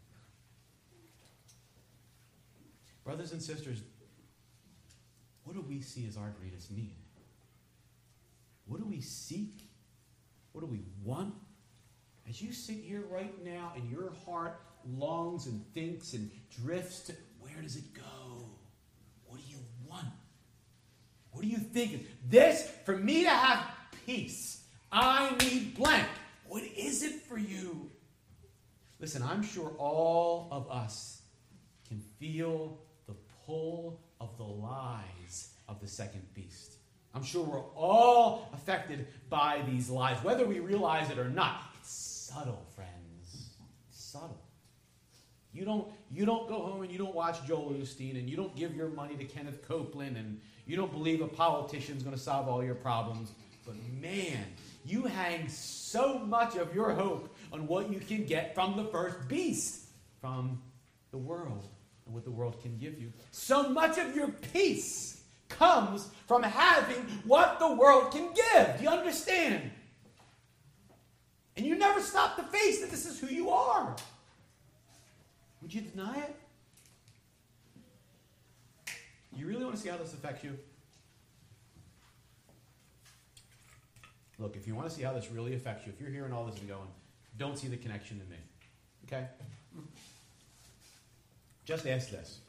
Brothers and sisters, what do we see as our greatest need? What do we seek? What do we want? As you sit here right now and your heart longs and thinks and drifts to, where does it go? What do you want? What are you thinking? This, for me to have peace, I need blank. What is it for you? Listen, I'm sure all of us can feel the pull of the lies of the second beast. I'm sure we're all affected by these lies, whether we realize it or not. It's subtle, friends. It's subtle. You don't go home and you don't watch Joel Osteen, and you don't give your money to Kenneth Copeland, and you don't believe a politician's going to solve all your problems. But man, you hang so much of your hope on what you can get from the first beast, from the world, and what the world can give you. So much of your peace comes from having what the world can give. Do you understand? And you never stop to face that this is who you are. Would you deny it? You really want to see how this affects you? Look, if you want to see how this really affects you, if you're hearing all this and going, don't see the connection in me. Okay? Just ask this.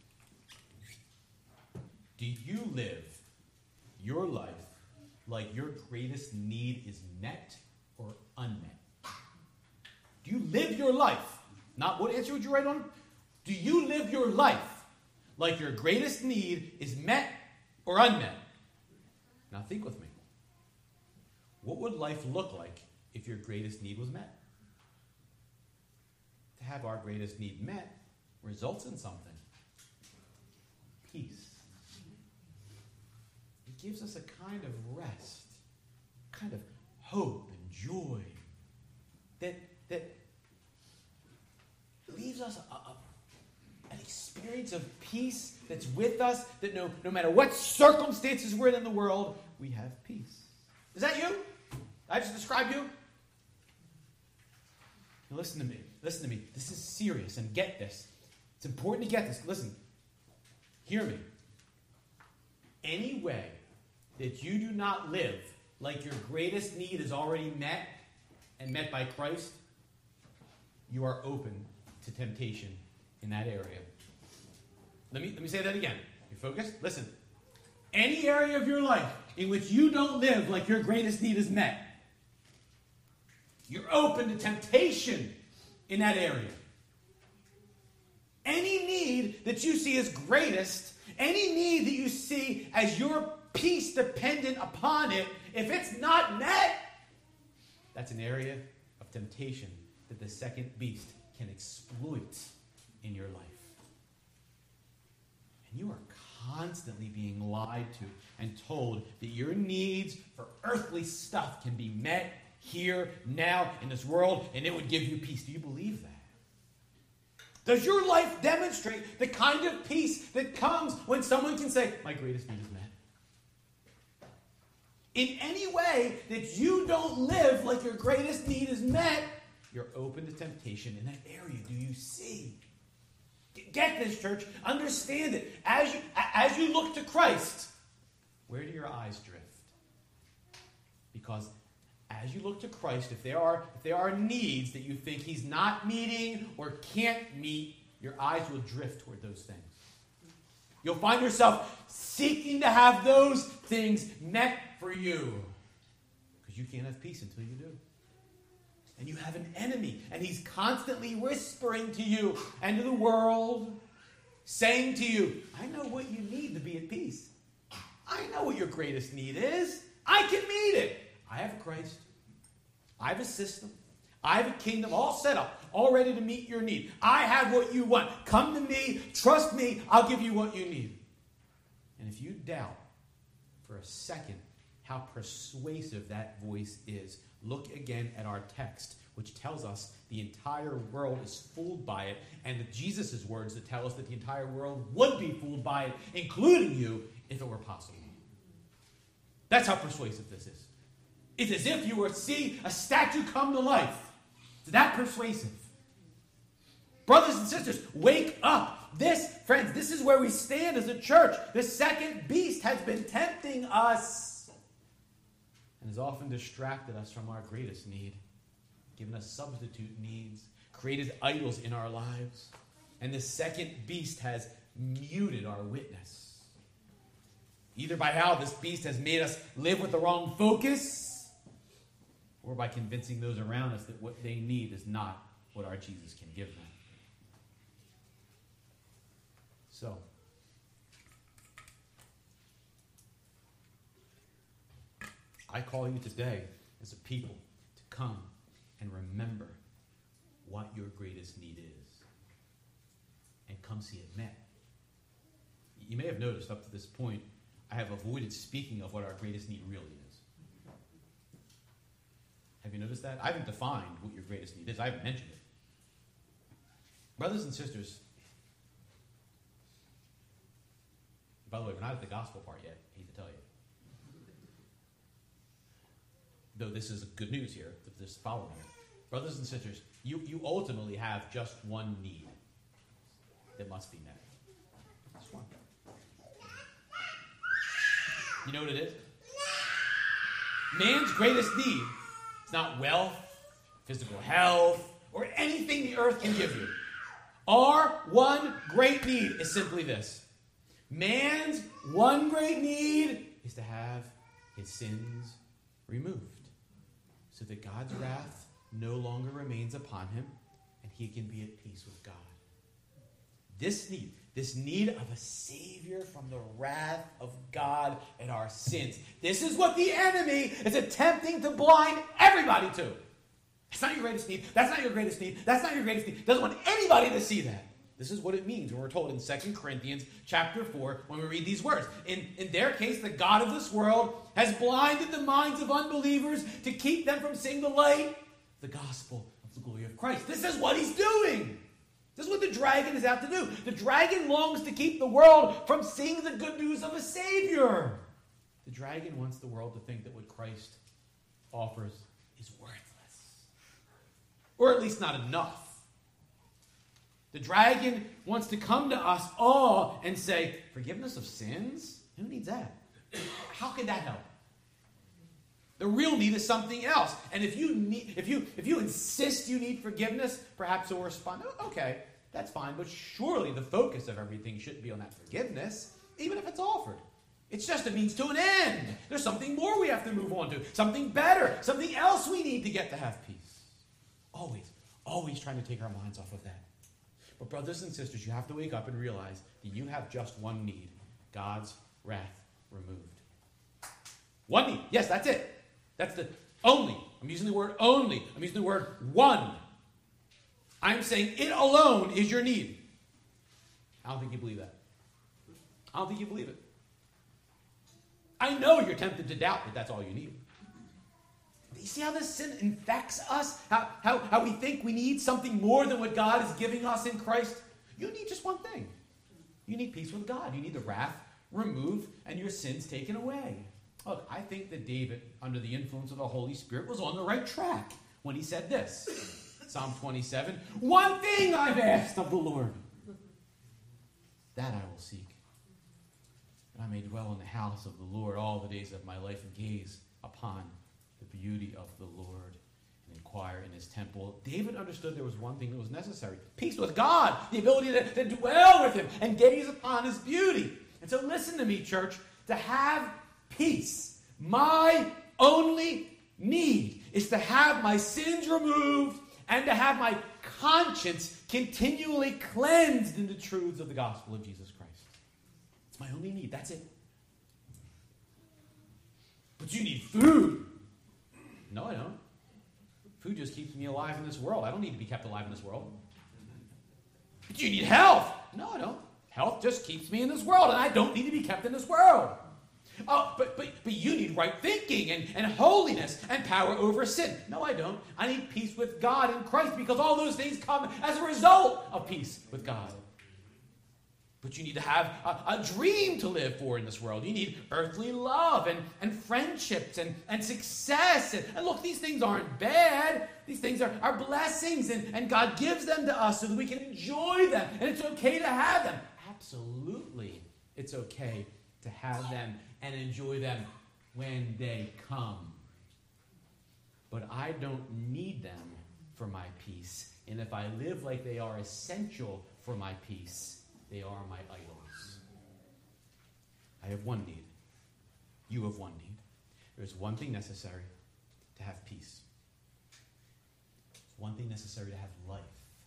Do you live your life like your greatest need is met or unmet? Do you live your life? Not what answer would you write on? Do you live your life like your greatest need is met or unmet? Now think with me. What would life look like if your greatest need was met? To have our greatest need met results in something. Peace. It gives us a kind of rest, kind of hope and joy that leaves us an experience of peace that's with us, that no matter what circumstances we're in the world, we have peace. Is that you? Did I just describe you? Now listen to me. Listen to me. This is serious, and get this. It's important to get this. Listen. Hear me. Any way that you do not live like your greatest need is already met and met by Christ, you are open to temptation in that area. Let me say that again. You focused? Listen. Any area of your life in which you don't live like your greatest need is met, you're open to temptation in that area. Any need that you see as greatest, any need that you see as your peace dependent upon it, if it's not met, that's an area of temptation that the second beast can exploit in your life. And you are constantly being lied to and told that your needs for earthly stuff can be met here, now, in this world, and it would give you peace. Do you believe that? Does your life demonstrate the kind of peace that comes when someone can say, my greatest need is met? In any way that you don't live like your greatest need is met, you're open to temptation in that area. Do you see? Get this, church. Understand it. As you look to Christ, where do your eyes drift? Because as you look to Christ, if there are needs that you think he's not meeting or can't meet, your eyes will drift toward those things. You'll find yourself seeking to have those things met for you. Because you can't have peace until you do. And you have an enemy, and he's constantly whispering to you and to the world, saying to you, I know what you need to be at peace. I know what your greatest need is. I can meet it. I have Christ. I have a system. I have a kingdom all set up, all ready to meet your need. I have what you want. Come to me. Trust me. I'll give you what you need. And if you doubt for a second how persuasive that voice is, look again at our text, which tells us the entire world is fooled by it, and Jesus' words that tell us that the entire world would be fooled by it, including you, if it were possible. That's how persuasive this is. It's as if you were to see a statue come to life. It's that persuasive. Brothers and sisters, wake up. Friends, this is where we stand as a church. The second beast has been tempting us and has often distracted us from our greatest need, given us substitute needs, created idols in our lives. And the second beast has muted our witness, either by how this beast has made us live with the wrong focus, or by convincing those around us that what they need is not what our Jesus can give them. So, I call you today as a people to come and remember what your greatest need is and come see it met. You may have noticed up to this point, I have avoided speaking of what our greatest need really is. Have you noticed that? I haven't defined what your greatest need is. I haven't mentioned it. Brothers and sisters, by the way, we're not at the gospel part yet. I hate to tell you. Though this is good news here, this following here. Brothers and sisters, you ultimately have just one need that must be met. Just one. You know what it is? Man's greatest need is not wealth, physical health, or anything the earth can give you. Our one great need is simply this. Man's one great need is to have his sins removed, so that God's wrath no longer remains upon him, and he can be at peace with God. This need of a Savior from the wrath of God and our sins. This is what the enemy is attempting to blind everybody to. That's not your greatest need. That's not your greatest need. That's not your greatest need. Doesn't want anybody to see that. This is what it means when we're told in 2 Corinthians chapter 4, when we read these words. In their case, the God of this world has blinded the minds of unbelievers to keep them from seeing the light, the gospel of the glory of Christ. This is what he's doing. This is what the dragon is out to do. The dragon longs to keep the world from seeing the good news of a Savior. The dragon wants the world to think that what Christ offers is worthless, or at least not enough. The dragon wants to come to us all and say, forgiveness of sins? Who needs that? How can that help? The real need is something else. And if you insist you need forgiveness, perhaps we'll respond, oh, okay, that's fine, but surely the focus of everything shouldn't be on that forgiveness, even if it's offered. It's just a means to an end. There's something more we have to move on to, something better, something else we need to get to have peace. Always trying to take our minds off of that. But brothers and sisters, you have to wake up and realize that you have just one need: God's wrath removed. One need. Yes, that's it. That's the only. I'm using the word only. I'm using the word one. I'm saying it alone is your need. I don't think you believe that. I don't think you believe it. I know you're tempted to doubt that that's all you need. You see how this sin infects us? How we think we need something more than what God is giving us in Christ? You need just one thing. You need peace with God. You need the wrath removed and your sins taken away. Look, I think that David, under the influence of the Holy Spirit, was on the right track when he said this. Psalm 27, one thing I've asked of the Lord, that I will seek. That I may dwell in the house of the Lord all the days of my life and gaze upon the beauty of the Lord and inquire in his temple. David understood there was one thing that was necessary: peace with God, the ability to dwell with him and gaze upon his beauty. And so listen to me, church. To have peace, my only need is to have my sins removed and to have my conscience continually cleansed in the truths of the gospel of Jesus Christ. It's my only need. That's it. But you need food. No, I don't. Food just keeps me alive in this world. I don't need to be kept alive in this world. But you need health. No, I don't. Health just keeps me in this world, and I don't need to be kept in this world. Oh, but you need right thinking and holiness and power over sin. No, I don't. I need peace with God in Christ because all those things come as a result of peace with God. But you need to have a dream to live for in this world. You need earthly love and friendships and success. And look, these things aren't bad. These things are blessings, and God gives them to us so that we can enjoy them. And it's okay to have them. Absolutely, it's okay to have them and enjoy them when they come. But I don't need them for my peace. And if I live like they are essential for my peace, they are my idols. I have one need. You have one need. There's one thing necessary to have peace. There's one thing necessary to have life.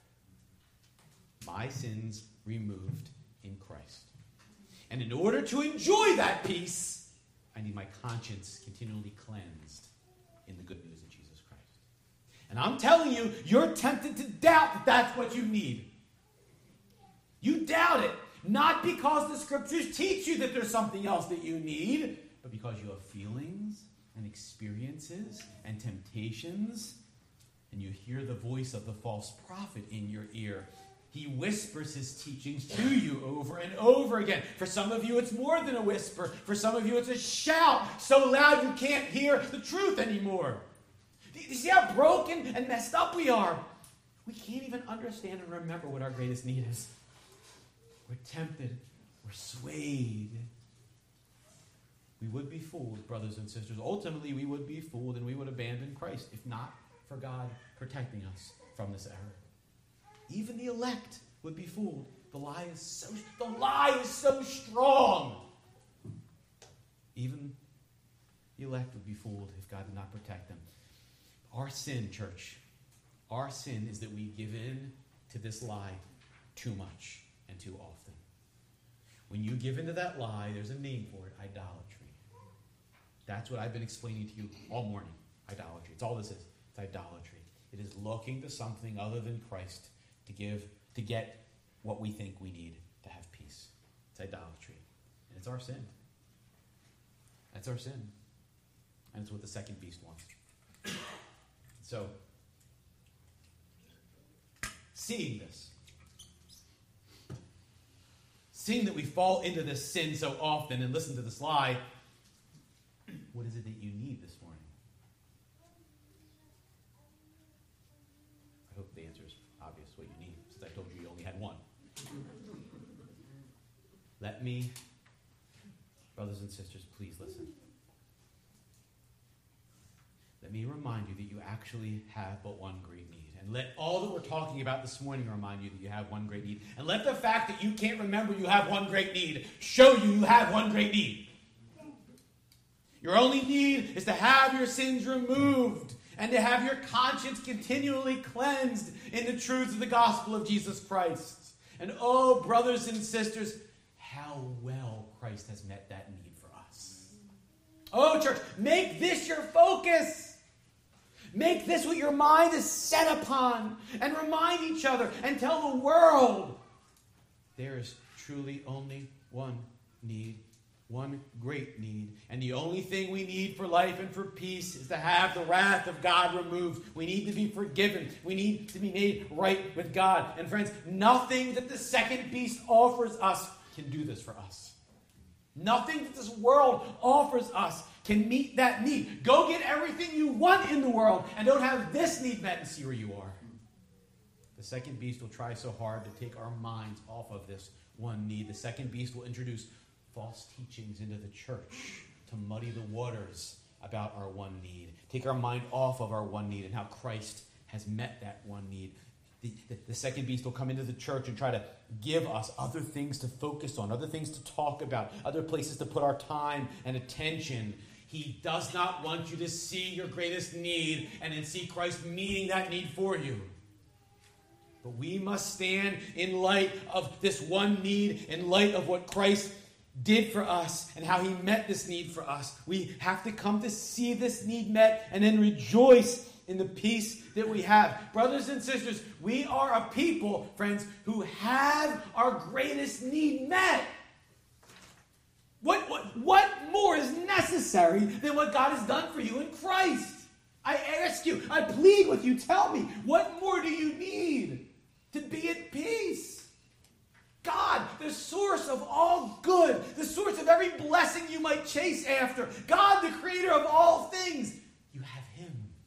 My sins removed in Christ. And in order to enjoy that peace, I need my conscience continually cleansed in the good news of Jesus Christ. And I'm telling you, you're tempted to doubt that that's what you need. You doubt it, not because the scriptures teach you that there's something else that you need, but because you have feelings and experiences and temptations, and you hear the voice of the false prophet in your ear. He whispers his teachings to you over and over again. For some of you, it's more than a whisper. For some of you, it's a shout so loud you can't hear the truth anymore. Do you see how broken and messed up we are? We can't even understand and remember what our greatest need is. We're tempted. We're swayed. We would be fooled, brothers and sisters. Ultimately, we would be fooled and we would abandon Christ if not for God protecting us from this error. Even the elect would be fooled. The lie is so strong. Even the elect would be fooled if God did not protect them. Our sin, church, our sin is that we give in to this lie too much and too often. When you give into that lie, there's a name for it, idolatry. That's what I've been explaining to you all morning. Idolatry. It's all this is. It's idolatry. It is looking to something other than Christ to get what we think we need to have peace. It's idolatry. And it's our sin. That's our sin. And it's what the second beast wants. So, seeing this, seeing that we fall into this sin so often and listen to this lie, what is it that you need this morning? I hope the answer is obvious what you need, since I told you only had one. Let me, brothers and sisters, please listen. Let me remind you that you actually have but one great need. And let all that we're talking about this morning remind you that you have one great need. And let the fact that you can't remember you have one great need show you have one great need. Your only need is to have your sins removed and to have your conscience continually cleansed in the truths of the gospel of Jesus Christ. And oh, brothers and sisters, how well Christ has met that need for us. Oh, church, make this your focus. Make this what your mind is set upon, and remind each other and tell the world there is truly only one need, one great need. And the only thing we need for life and for peace is to have the wrath of God removed. We need to be forgiven. We need to be made right with God. And friends, nothing that the second beast offers us can do this for us. Nothing that this world offers us can meet that need. Go get everything you want in the world and don't have this need met and see where you are. The second beast will try so hard to take our minds off of this one need. The second beast will introduce false teachings into the church to muddy the waters about our one need. Take our mind off of our one need and how Christ has met that one need. The second beast will come into the church and try to give us other things to focus on, other things to talk about, other places to put our time and attention. He does not want you to see your greatest need and then see Christ meeting that need for you. But we must stand in light of this one need, in light of what Christ did for us and how he met this need for us. We have to come to see this need met and then rejoice in the peace that we have. Brothers and sisters, we are a people, friends, who have our greatest need met. What more is necessary than what God has done for you in Christ? I ask you, I plead with you, tell me, what more do you need to be at peace? God, the source of all good, the source of every blessing you might chase after. God, the creator of all things. You have him.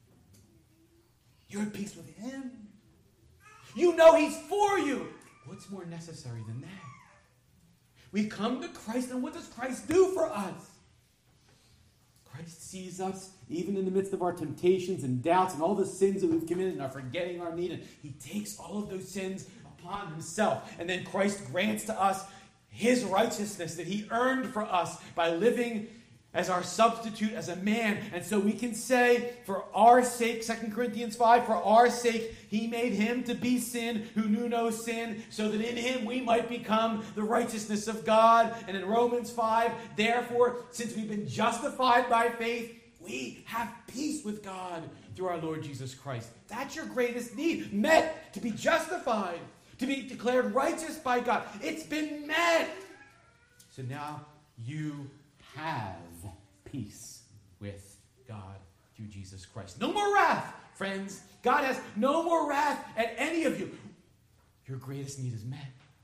You're at peace with him. You know he's for you. What's more necessary than that? We come to Christ, and what does Christ do for us? Christ sees us even in the midst of our temptations and doubts and all the sins that we've committed and are forgetting our need. And he takes all of those sins upon himself. And then Christ grants to us his righteousness that he earned for us by living as our substitute, as a man. And so we can say, for our sake, 2 Corinthians 5, for our sake, he made him to be sin who knew no sin, so that in him we might become the righteousness of God. And in Romans 5, therefore, since we've been justified by faith, we have peace with God through our Lord Jesus Christ. That's your greatest need, met, to be justified, to be declared righteous by God. It's been met. So now you have peace with God through Jesus Christ. No more wrath, friends. God has no more wrath at any of you. Your greatest need is met.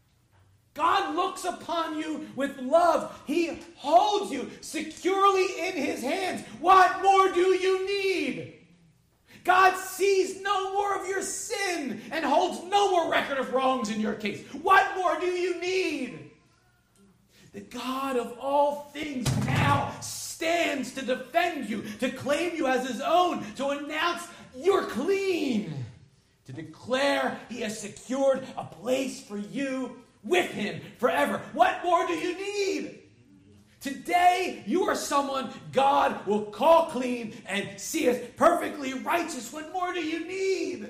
God looks upon you with love. He holds you securely in his hands. What more do you need? God sees no more of your sin and holds no more record of wrongs in your case. What more do you need? The God of all things now stands to defend you, to claim you as his own, to announce you're clean, to declare he has secured a place for you with him forever. What more do you need? Today, you are someone God will call clean and see as perfectly righteous. What more do you need?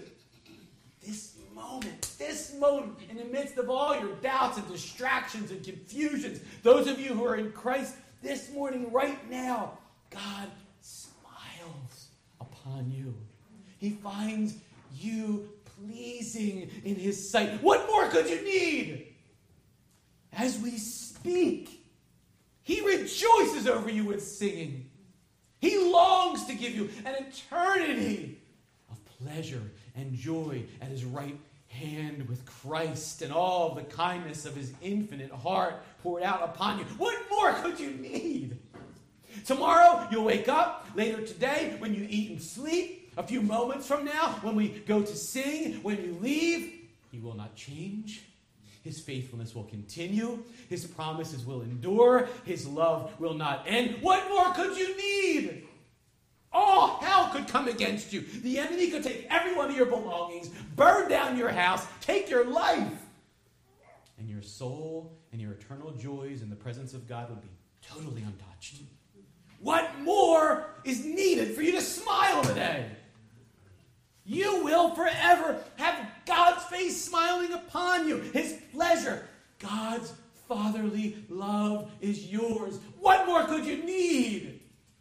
This moment, in the midst of all your doubts and distractions and confusions, those of you who are in Christ this morning, right now, God smiles upon you. He finds you pleasing in his sight. What more could you need? As we speak, he rejoices over you with singing. He longs to give you an eternity of pleasure and joy at his right hand with Christ and all the kindness of his infinite heart poured out upon you. What more could you need? Tomorrow, you'll wake up. Later today, when you eat and sleep. A few moments from now, when we go to sing, when you leave, he will not change. His faithfulness will continue. His promises will endure. His love will not end. What more could you need? All hell could come against you. The enemy could take every one of your belongings, burn down your house, take your life. And your soul and your eternal joys in the presence of God would be totally untouched. What more is needed for you to smile today? You will forever have God's face smiling upon you. His pleasure. God's fatherly love is yours. What more could you need?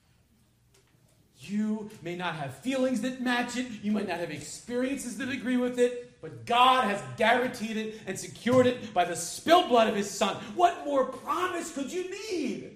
You may not have feelings that match it. You might not have experiences that agree with it. But God has guaranteed it and secured it by the spilled blood of his Son. What more promise could you need?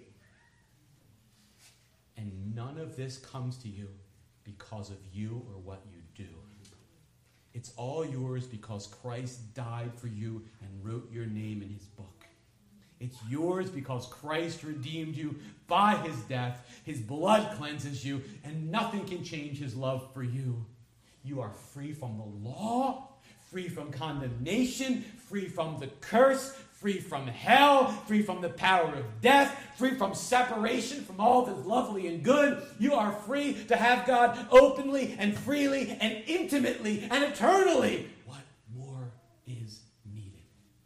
And none of this comes to you because of you or what you do. It's all yours because Christ died for you and wrote your name in his book. It's yours because Christ redeemed you by his death. His blood cleanses you, and nothing can change his love for you. You are free from the law, free from condemnation, free from the curse, free from hell, free from the power of death, free from separation from all that's lovely and good. You are free to have God openly and freely and intimately and eternally. What more is needed?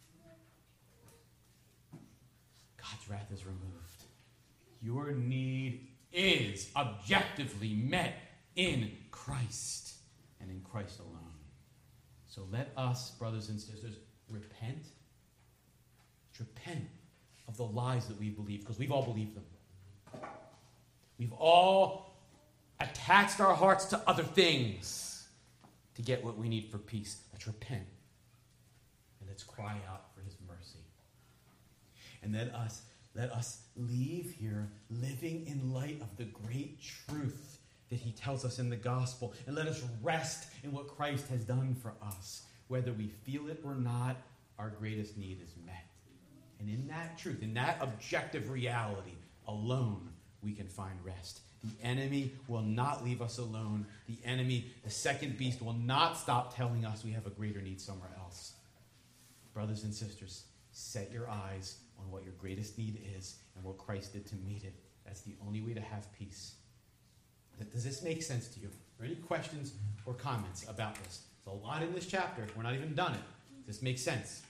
God's wrath is removed. Your need is objectively met in Christ and in Christ alone. So let us, brothers and sisters, repent of the lies that we believe, because we've all believed them. We've all attached our hearts to other things to get what we need for peace. Let's repent. And let's cry out for his mercy. And let us leave here living in light of the great truth that he tells us in the gospel. And let us rest in what Christ has done for us. Whether we feel it or not, our greatest need is met. And in that truth, in that objective reality alone, we can find rest. The enemy will not leave us alone. The enemy, the second beast, will not stop telling us we have a greater need somewhere else. Brothers and sisters, set your eyes on what your greatest need is and what Christ did to meet it. That's the only way to have peace. Does this make sense to you? Are there any questions or comments about this? There's a lot in this chapter. We're not even done it. Does this make sense?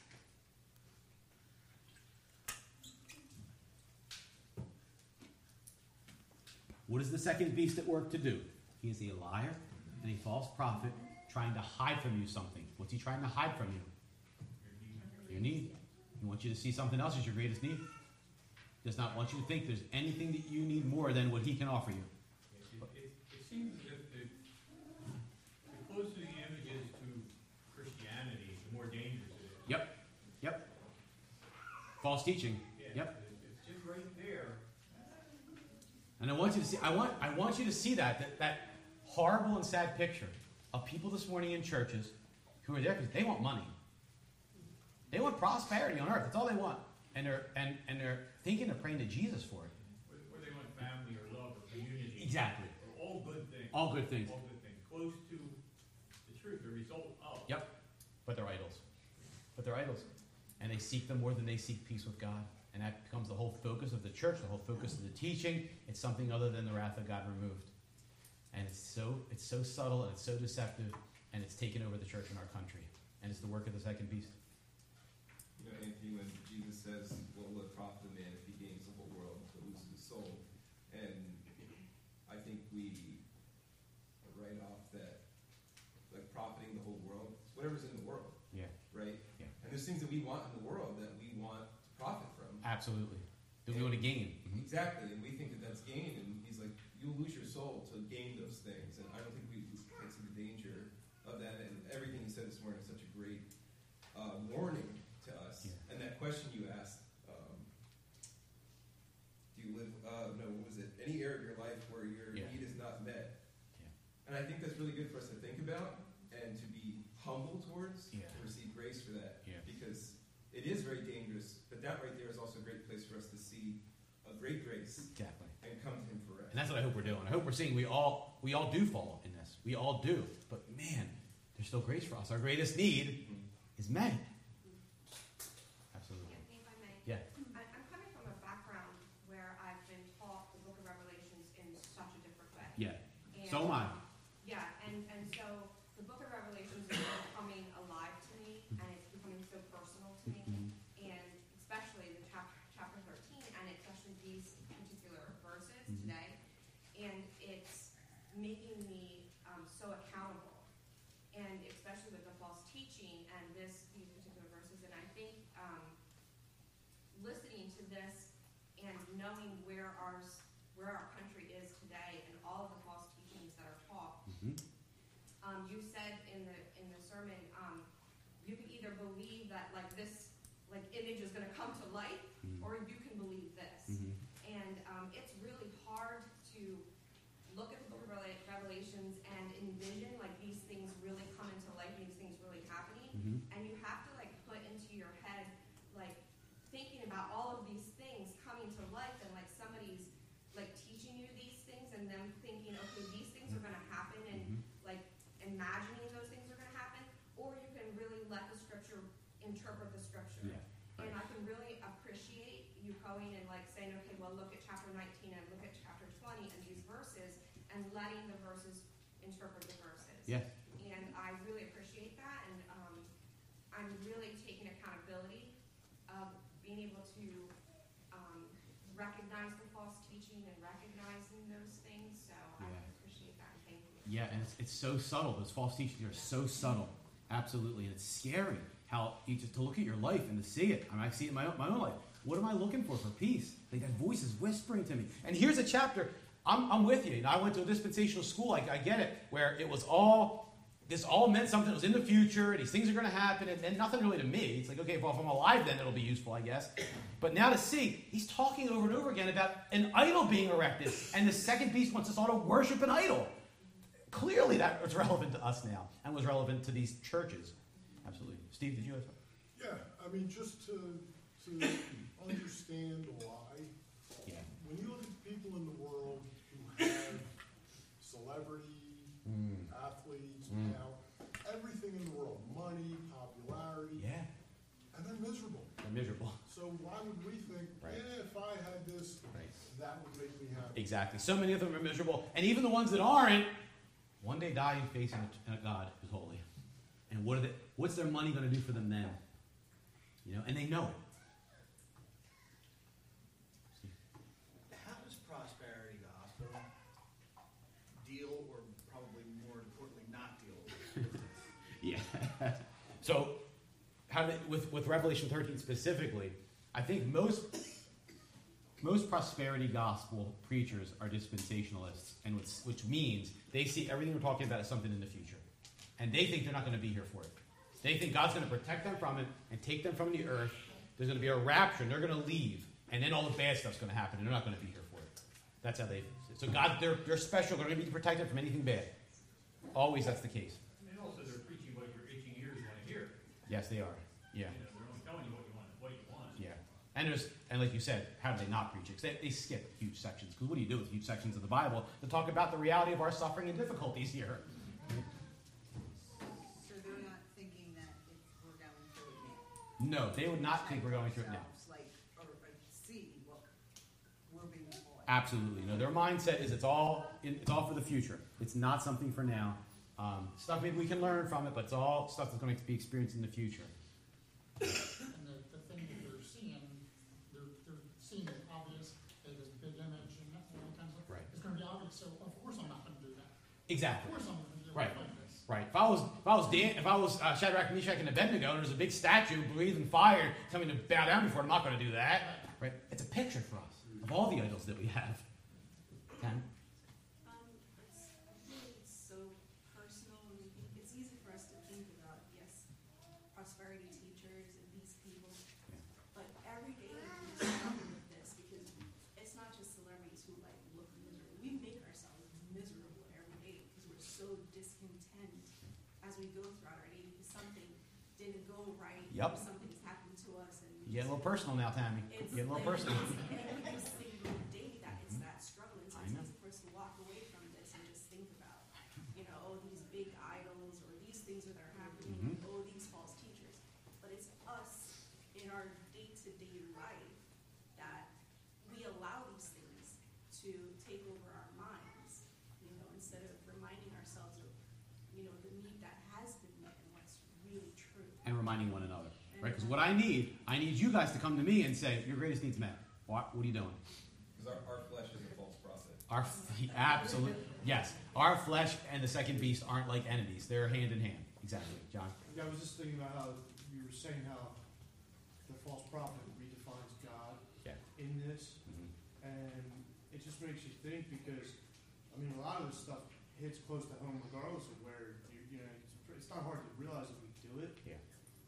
What is the second beast at work to do? He is a liar and a false prophet trying to hide from you something. What's he trying to hide from you? Your need. He wants you to see something else as your greatest need. He does not want you to think there's anything that you need more than what he can offer you. It seems as if the closer the image is to Christianity, the more dangerous it is. Yep. False teaching. Yeah, Yep. It's just right there. And I want you to see. I want you to see that horrible and sad picture of people this morning in churches who are there because they want money. They want prosperity on earth. That's all they want, and they're thinking they're praying to Jesus for it. Where they want family or love or community. Exactly. Or all good things. All good things. All good things. Close to the truth, the result of. Yep. But they're idols. And they seek them more than they seek peace with God. And that becomes the whole focus of the church, the whole focus of the teaching. It's something other than the wrath of God removed. And it's so subtle and it's so deceptive, and it's taken over the church in our country. And it's the work of the second beast. You know, Anthony, when Jesus says, what will it profit a man if he gains the whole world but loses his soul? And I think we write off that, like, profiting the whole world, it's whatever's in the world. Yeah. Right? Yeah. And there's things that we want in the world that we want to profit from. Absolutely. Do we want to gain? Mm-hmm. Exactly, and we think that that's gain, and he's like, you'll lose your soul to gain those things, and I don't think we can see the danger of that, and everything he said this morning is such a great warning to us. Yeah. And that question you asked, do you live, what was it, any area of your life where your need is not met? Yeah. And I think that's really good for us to think about, and to be humble towards, Yeah. to receive grace for that, Yeah. because it is very dangerous, but that right there is also a great place for us to see a great grace Exactly. and come to him for rest. And that's what I hope we're doing. I hope we're seeing we all do fall in this. We all do. But man, there's still grace for us. Our greatest need is met. Absolutely. Anthony, if I may. Yeah. I'm coming from a background where I've been taught the book of Revelations in such a different way. Yeah. And, So am I. Yeah, and so the book of Revelations is becoming alive to me, and it's becoming so personal to me, Mhm. and especially the chapter 13, and especially these particular verses Mhm. today, and it's making me so accountable, and especially with the false teaching and these particular verses, and I think listening to this and knowing where our country is today and all of the false teachings that are taught. Mhm. You said in the sermon, you can either believe that like this image is going to come to life, Mhm. or you can believe this. Mhm. And it's really hard to look at the book of Revelations and envision like these things really come into life and these things really happening. Mhm. And you have to like put into your head like thinking about all of these things coming to life, and like somebody's like teaching you these things and them thinking, okay, these things are going to happen, and Mhm. like imagining those things are going to happen, or you can really let the scripture interpret the scripture. Yeah. And I can really appreciate you going and like saying, okay, well, look at chapter 19 and look at chapter 20 and these verses, and letting the verses interpret the verses. Yeah. And I really appreciate that, and I'm really taking accountability of being able to recognize the false teaching and recognizing those things. So I Yeah. really appreciate that. Thank you. Yeah, and it's so subtle. Those false teachings are so subtle. Absolutely. And it's scary how you just to look at your life and to see it. I mean, I see it in my own life. What am I looking for peace? Like that voice is whispering to me. And here's a chapter. I'm with you. I went to a dispensational school. I get it. Where it was this all meant something. It was in the future. These things are going to happen. And nothing really to me. It's like, okay, well, if I'm alive then it'll be useful, I guess. But now to see, he's talking over and over again about an idol being erected. And the second beast wants us all to worship an idol. Clearly that was relevant to us now. And was relevant to these churches. Absolutely. Steve, did you have something? Yeah, I mean, just to understand why. Yeah. When you look at people in the world who have celebrity, athletes, now everything in the world, money, popularity, Yeah. and they're miserable. They're miserable. So why would we think, Right. if I had this, Right. that would make me happy? Exactly. So many of them are miserable. And even the ones that aren't, one day die facing a God who's holy. And what's their money going to do for them then? And they know it. How does prosperity gospel deal, or probably more importantly, not deal with this? Yeah. So, with Revelation 13 specifically, I think most prosperity gospel preachers are dispensationalists, and which means they see everything we're talking about as something in the future, and they think they're not going to be here for it. They think God's going to protect them from it and take them from the earth. There's going to be a rapture, and they're going to leave, and then all the bad stuff's going to happen, and they're not going to be here for it. That's how they see it. So God, they're special. They're going to be protected from anything bad. Always that's the case. And also they're preaching what your itching ears want to hear. Yes, they are. Yeah. They're only telling you what you want. Yeah. And like you said, how do they not preach it? 'Cause they skip huge sections. Because what do you do with huge sections of the Bible to talk about the reality of our suffering and difficulties here? So they're not thinking that if we're going through it now. No, they would not think we're going through it now. Or see what we're being taught. Absolutely. No, their mindset is it's all for the future. It's not something for now. Stuff maybe we can learn from it, but it's all stuff that's going to be experienced in the future. And the thing that they're seeing it obvious, that this big image and that kind of stuff. Right. It's going to be obvious, so of course I'm not going to do that. Exactly. Of course I'm going to do Right. it like this. Right. If I was Shadrach, Meshach, and Abednego, and there's a big statue breathing fire coming to bow down before, I'm not going to do that. Right. It's a picture for us of all the idols that we have. Ken? It's so personal. It's easy for us to think about, yes, prosperity teachers and these people, but every day we're struggling with this because it's not just celebrities who look miserable. We make ourselves miserable every day because we're so discontent as we go throughout our day because something didn't go right. Yep. Something's happened to us, and You get a little personal now, Tammy. it's Get a little personal. every single day that it's that struggle. And so I it's know. easy for us to walk away from this and just think about, these big idols or these things that are happening, these false teachers. But it's us in our day-to-day life that we allow these things to take over our minds, instead of reminding ourselves of, the need that has been met and what's really true. And reminding one another. Right? Because what I need you guys to come to me and say, your greatest needs met. What are you doing? Because our flesh is a false prophet. Absolute. Yes. Our flesh and the second beast aren't like enemies. They're hand in hand. Exactly. John? I was just thinking about how you were saying how the false prophet redefines God in this, and it just makes you think because, a lot of this stuff hits close to home regardless of where it's not hard to realize if we do it. Yeah.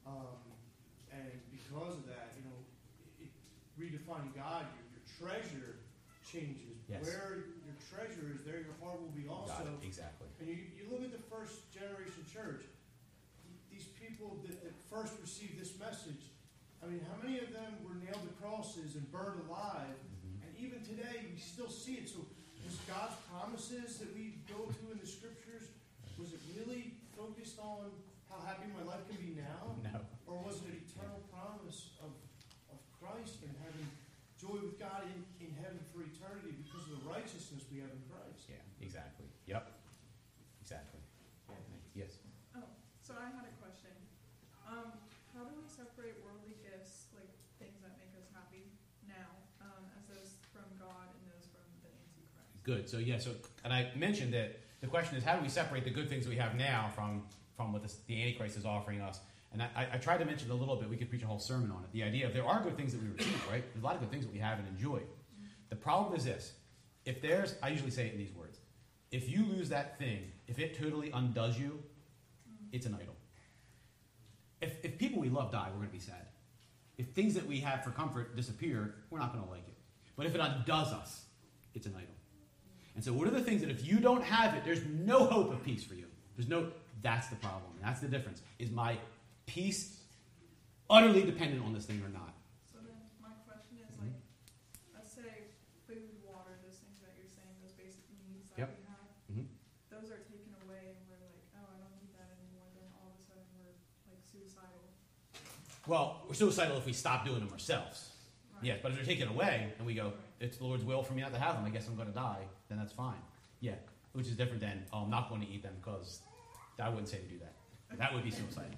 And because of that, redefining God, your treasure changes. Yes. Where your treasure is, there your heart will be also. Got it. Exactly. And you look at the first generation church, these people that first received this message, how many of them were nailed to crosses and burned alive? And even today, we still see it. So was God's promises that we go to in the scriptures, was it really focused on how happy my life can be now? No. Or was it an eternal promise of Christ and having joy with God in heaven for eternity because of the righteousness we have in Christ? Yeah, exactly. Yep. Exactly. Yes. Oh, so I had a question. How do we separate worldly gifts, like things that make us happy now, as those from God and those from the Antichrist? Good. And I mentioned that the question is, how do we separate the good things we have now from what the Antichrist is offering us? And I tried to mention it a little bit. We could preach a whole sermon on it. The idea of there are good things that we receive, right? There's a lot of good things that we have and enjoy. The problem is this. I usually say it in these words. If you lose that thing, if it totally undoes you, it's an idol. If people we love die, we're going to be sad. If things that we have for comfort disappear, we're not going to like it. But if it undoes us, it's an idol. And so what are the things that if you don't have it, there's no hope of peace for you? That's the problem. That's the difference. Is my peace utterly dependent on this thing or not? So then my question is, like, let's say food, water, those things that you're saying, those basic needs that we have, those are taken away and we're like, oh, I don't need that anymore, then all of a sudden we're like suicidal. Well, we're suicidal if we stop doing them ourselves. Right. Yes, but if they're taken away and we go, it's the Lord's will for me not to have them, I guess I'm going to die, then that's fine. Yeah, which is different than, I'm not going to eat them because I wouldn't say to do that. That would be suicide.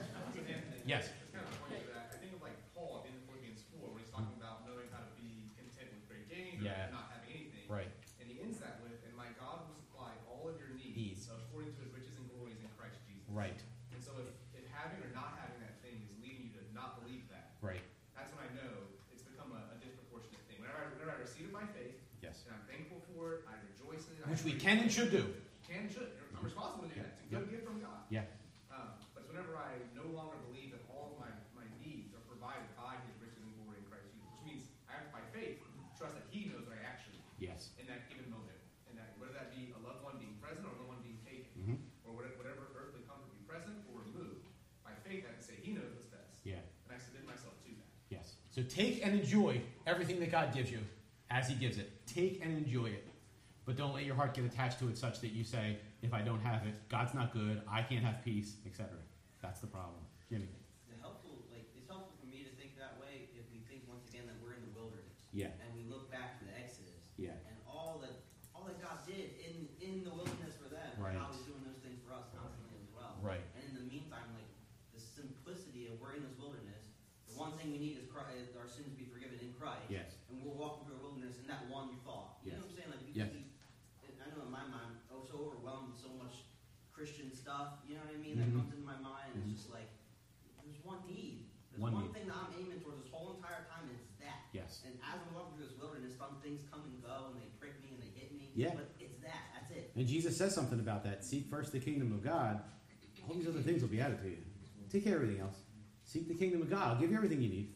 Yes. It's kind of pointing to that. I think of like Paul in Philippians 4 when he's talking about knowing how to be content with great gain or not having anything. Right. And he ends that with, and my God will supply all of your needs according to his riches and glories in Christ Jesus. Right. And so if having or not having that thing is leading you to not believe that, Right. that's when I know it's become a disproportionate thing. Whenever I receive it by faith, Yes. and I'm thankful for it, I rejoice in it. Which we can and should do. Can and should. I'm responsible to do that. It's a good gift from God. Yeah. But it's whenever I no longer believe that all of my needs are provided by his riches and glory in Christ Jesus, which means I have, by faith, trust that he knows what I actually need Yes. in that given moment. And that whether that be a loved one being present or a loved one being taken, or whatever earthly comfort be present or removed, by faith I can say he knows what's best. Yeah. And I submit myself to that. Yes. So take and enjoy everything that God gives you as he gives it. Take and enjoy it. But don't let your heart get attached to it such that you say, if I don't have it, God's not good, I can't have peace, etc. That's the problem. Jimmy. It's helpful for me to think that way if we think once again that we're in the wilderness. Yeah. And we look back to the Exodus. Yeah. And all that God did in the wilderness for them. Right. And how he's doing those things for us constantly as well. Right. And in the meantime, like the simplicity of we're in this wilderness, the one thing we need is our sins to be forgiven in Christ. Yes. And we're walking through a wilderness in that one thought. You know what I'm saying? Like Yes. I know in my mind, I was so overwhelmed with so much Christian stuff, you know what I mean, that comes into my mind. It's just like, there's one need. There's one thing that I'm aiming towards this whole entire time, and it's that. Yes. And as I'm walking through this wilderness, some things come and go, and they prick me, and they hit me. Yeah. But it's that. That's it. And Jesus says something about that. Seek first the kingdom of God. All these other things will be added to you. Take care of everything else. Seek the kingdom of God. I'll give you everything you need.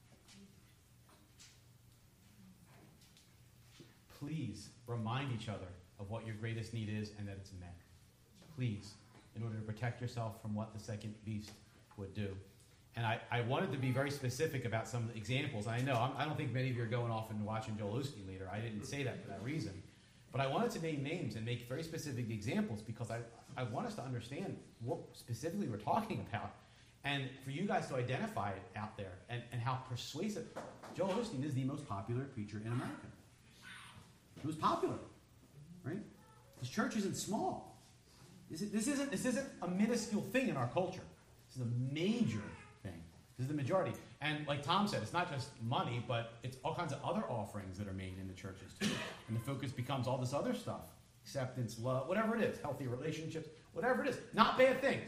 Please remind each other of what your greatest need is and that it's met. Please, in order to protect yourself from what the second beast would do. And I wanted to be very specific about some of the examples. I know, I don't think many of you are going off and watching Joel Osteen later. I didn't say that for that reason. But I wanted to name names and make very specific examples because I want us to understand what specifically we're talking about. And for you guys to identify it out there and how persuasive. Joel Osteen is the most popular preacher in America. He was popular, right? His church isn't small. This isn't a minuscule thing in our culture. This is a major thing. This is the majority. And like Tom said, it's not just money, but it's all kinds of other offerings that are made in the churches too. And the focus becomes all this other stuff. Acceptance, love, whatever it is. Healthy relationships, whatever it is. Not bad things.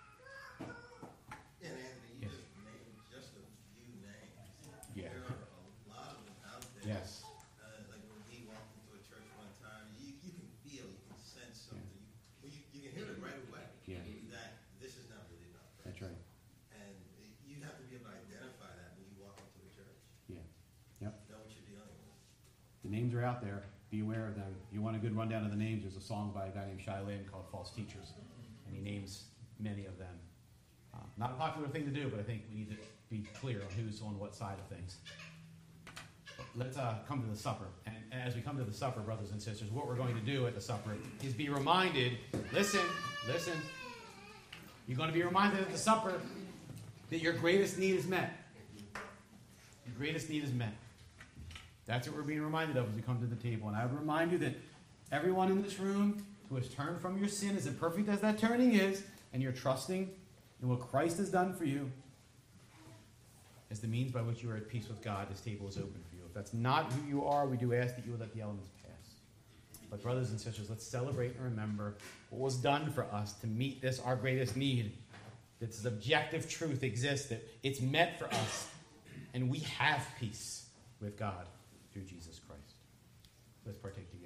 And Anthony, you just named just a few names. Yeah. There are a lot of them out there. Yes. Like when we walked into a church one time, you can feel, you can sense something. You can hear it right away. Yeah. That this is not really about Christ. That's right. And you have to be able to identify that when you walk into a church. Yeah. Yep. Know what you're dealing with. The names are out there. Be aware of them. If you want a good rundown of the names, there's a song by a guy named Shai Linne called False Teachers. And he names many of them. Not a popular thing to do, but I think we need to be clear on who's on what side of things. Let's come to the supper. And as we come to the supper, brothers and sisters, what we're going to do at the supper is be reminded, listen, you're going to be reminded at the supper that your greatest need is met. Your greatest need is met. That's what we're being reminded of as we come to the table. And I would remind you that everyone in this room who has turned from your sin, as imperfect as that turning is, and you're trusting in what Christ has done for you, as the means by which you are at peace with God, this table is open for you. If that's not who you are, we do ask that you would let the elements pass. But brothers and sisters, let's celebrate and remember what was done for us to meet this, our greatest need. that this objective truth exists, that it's meant for us, and we have peace with God through Jesus Christ. Let's partake together.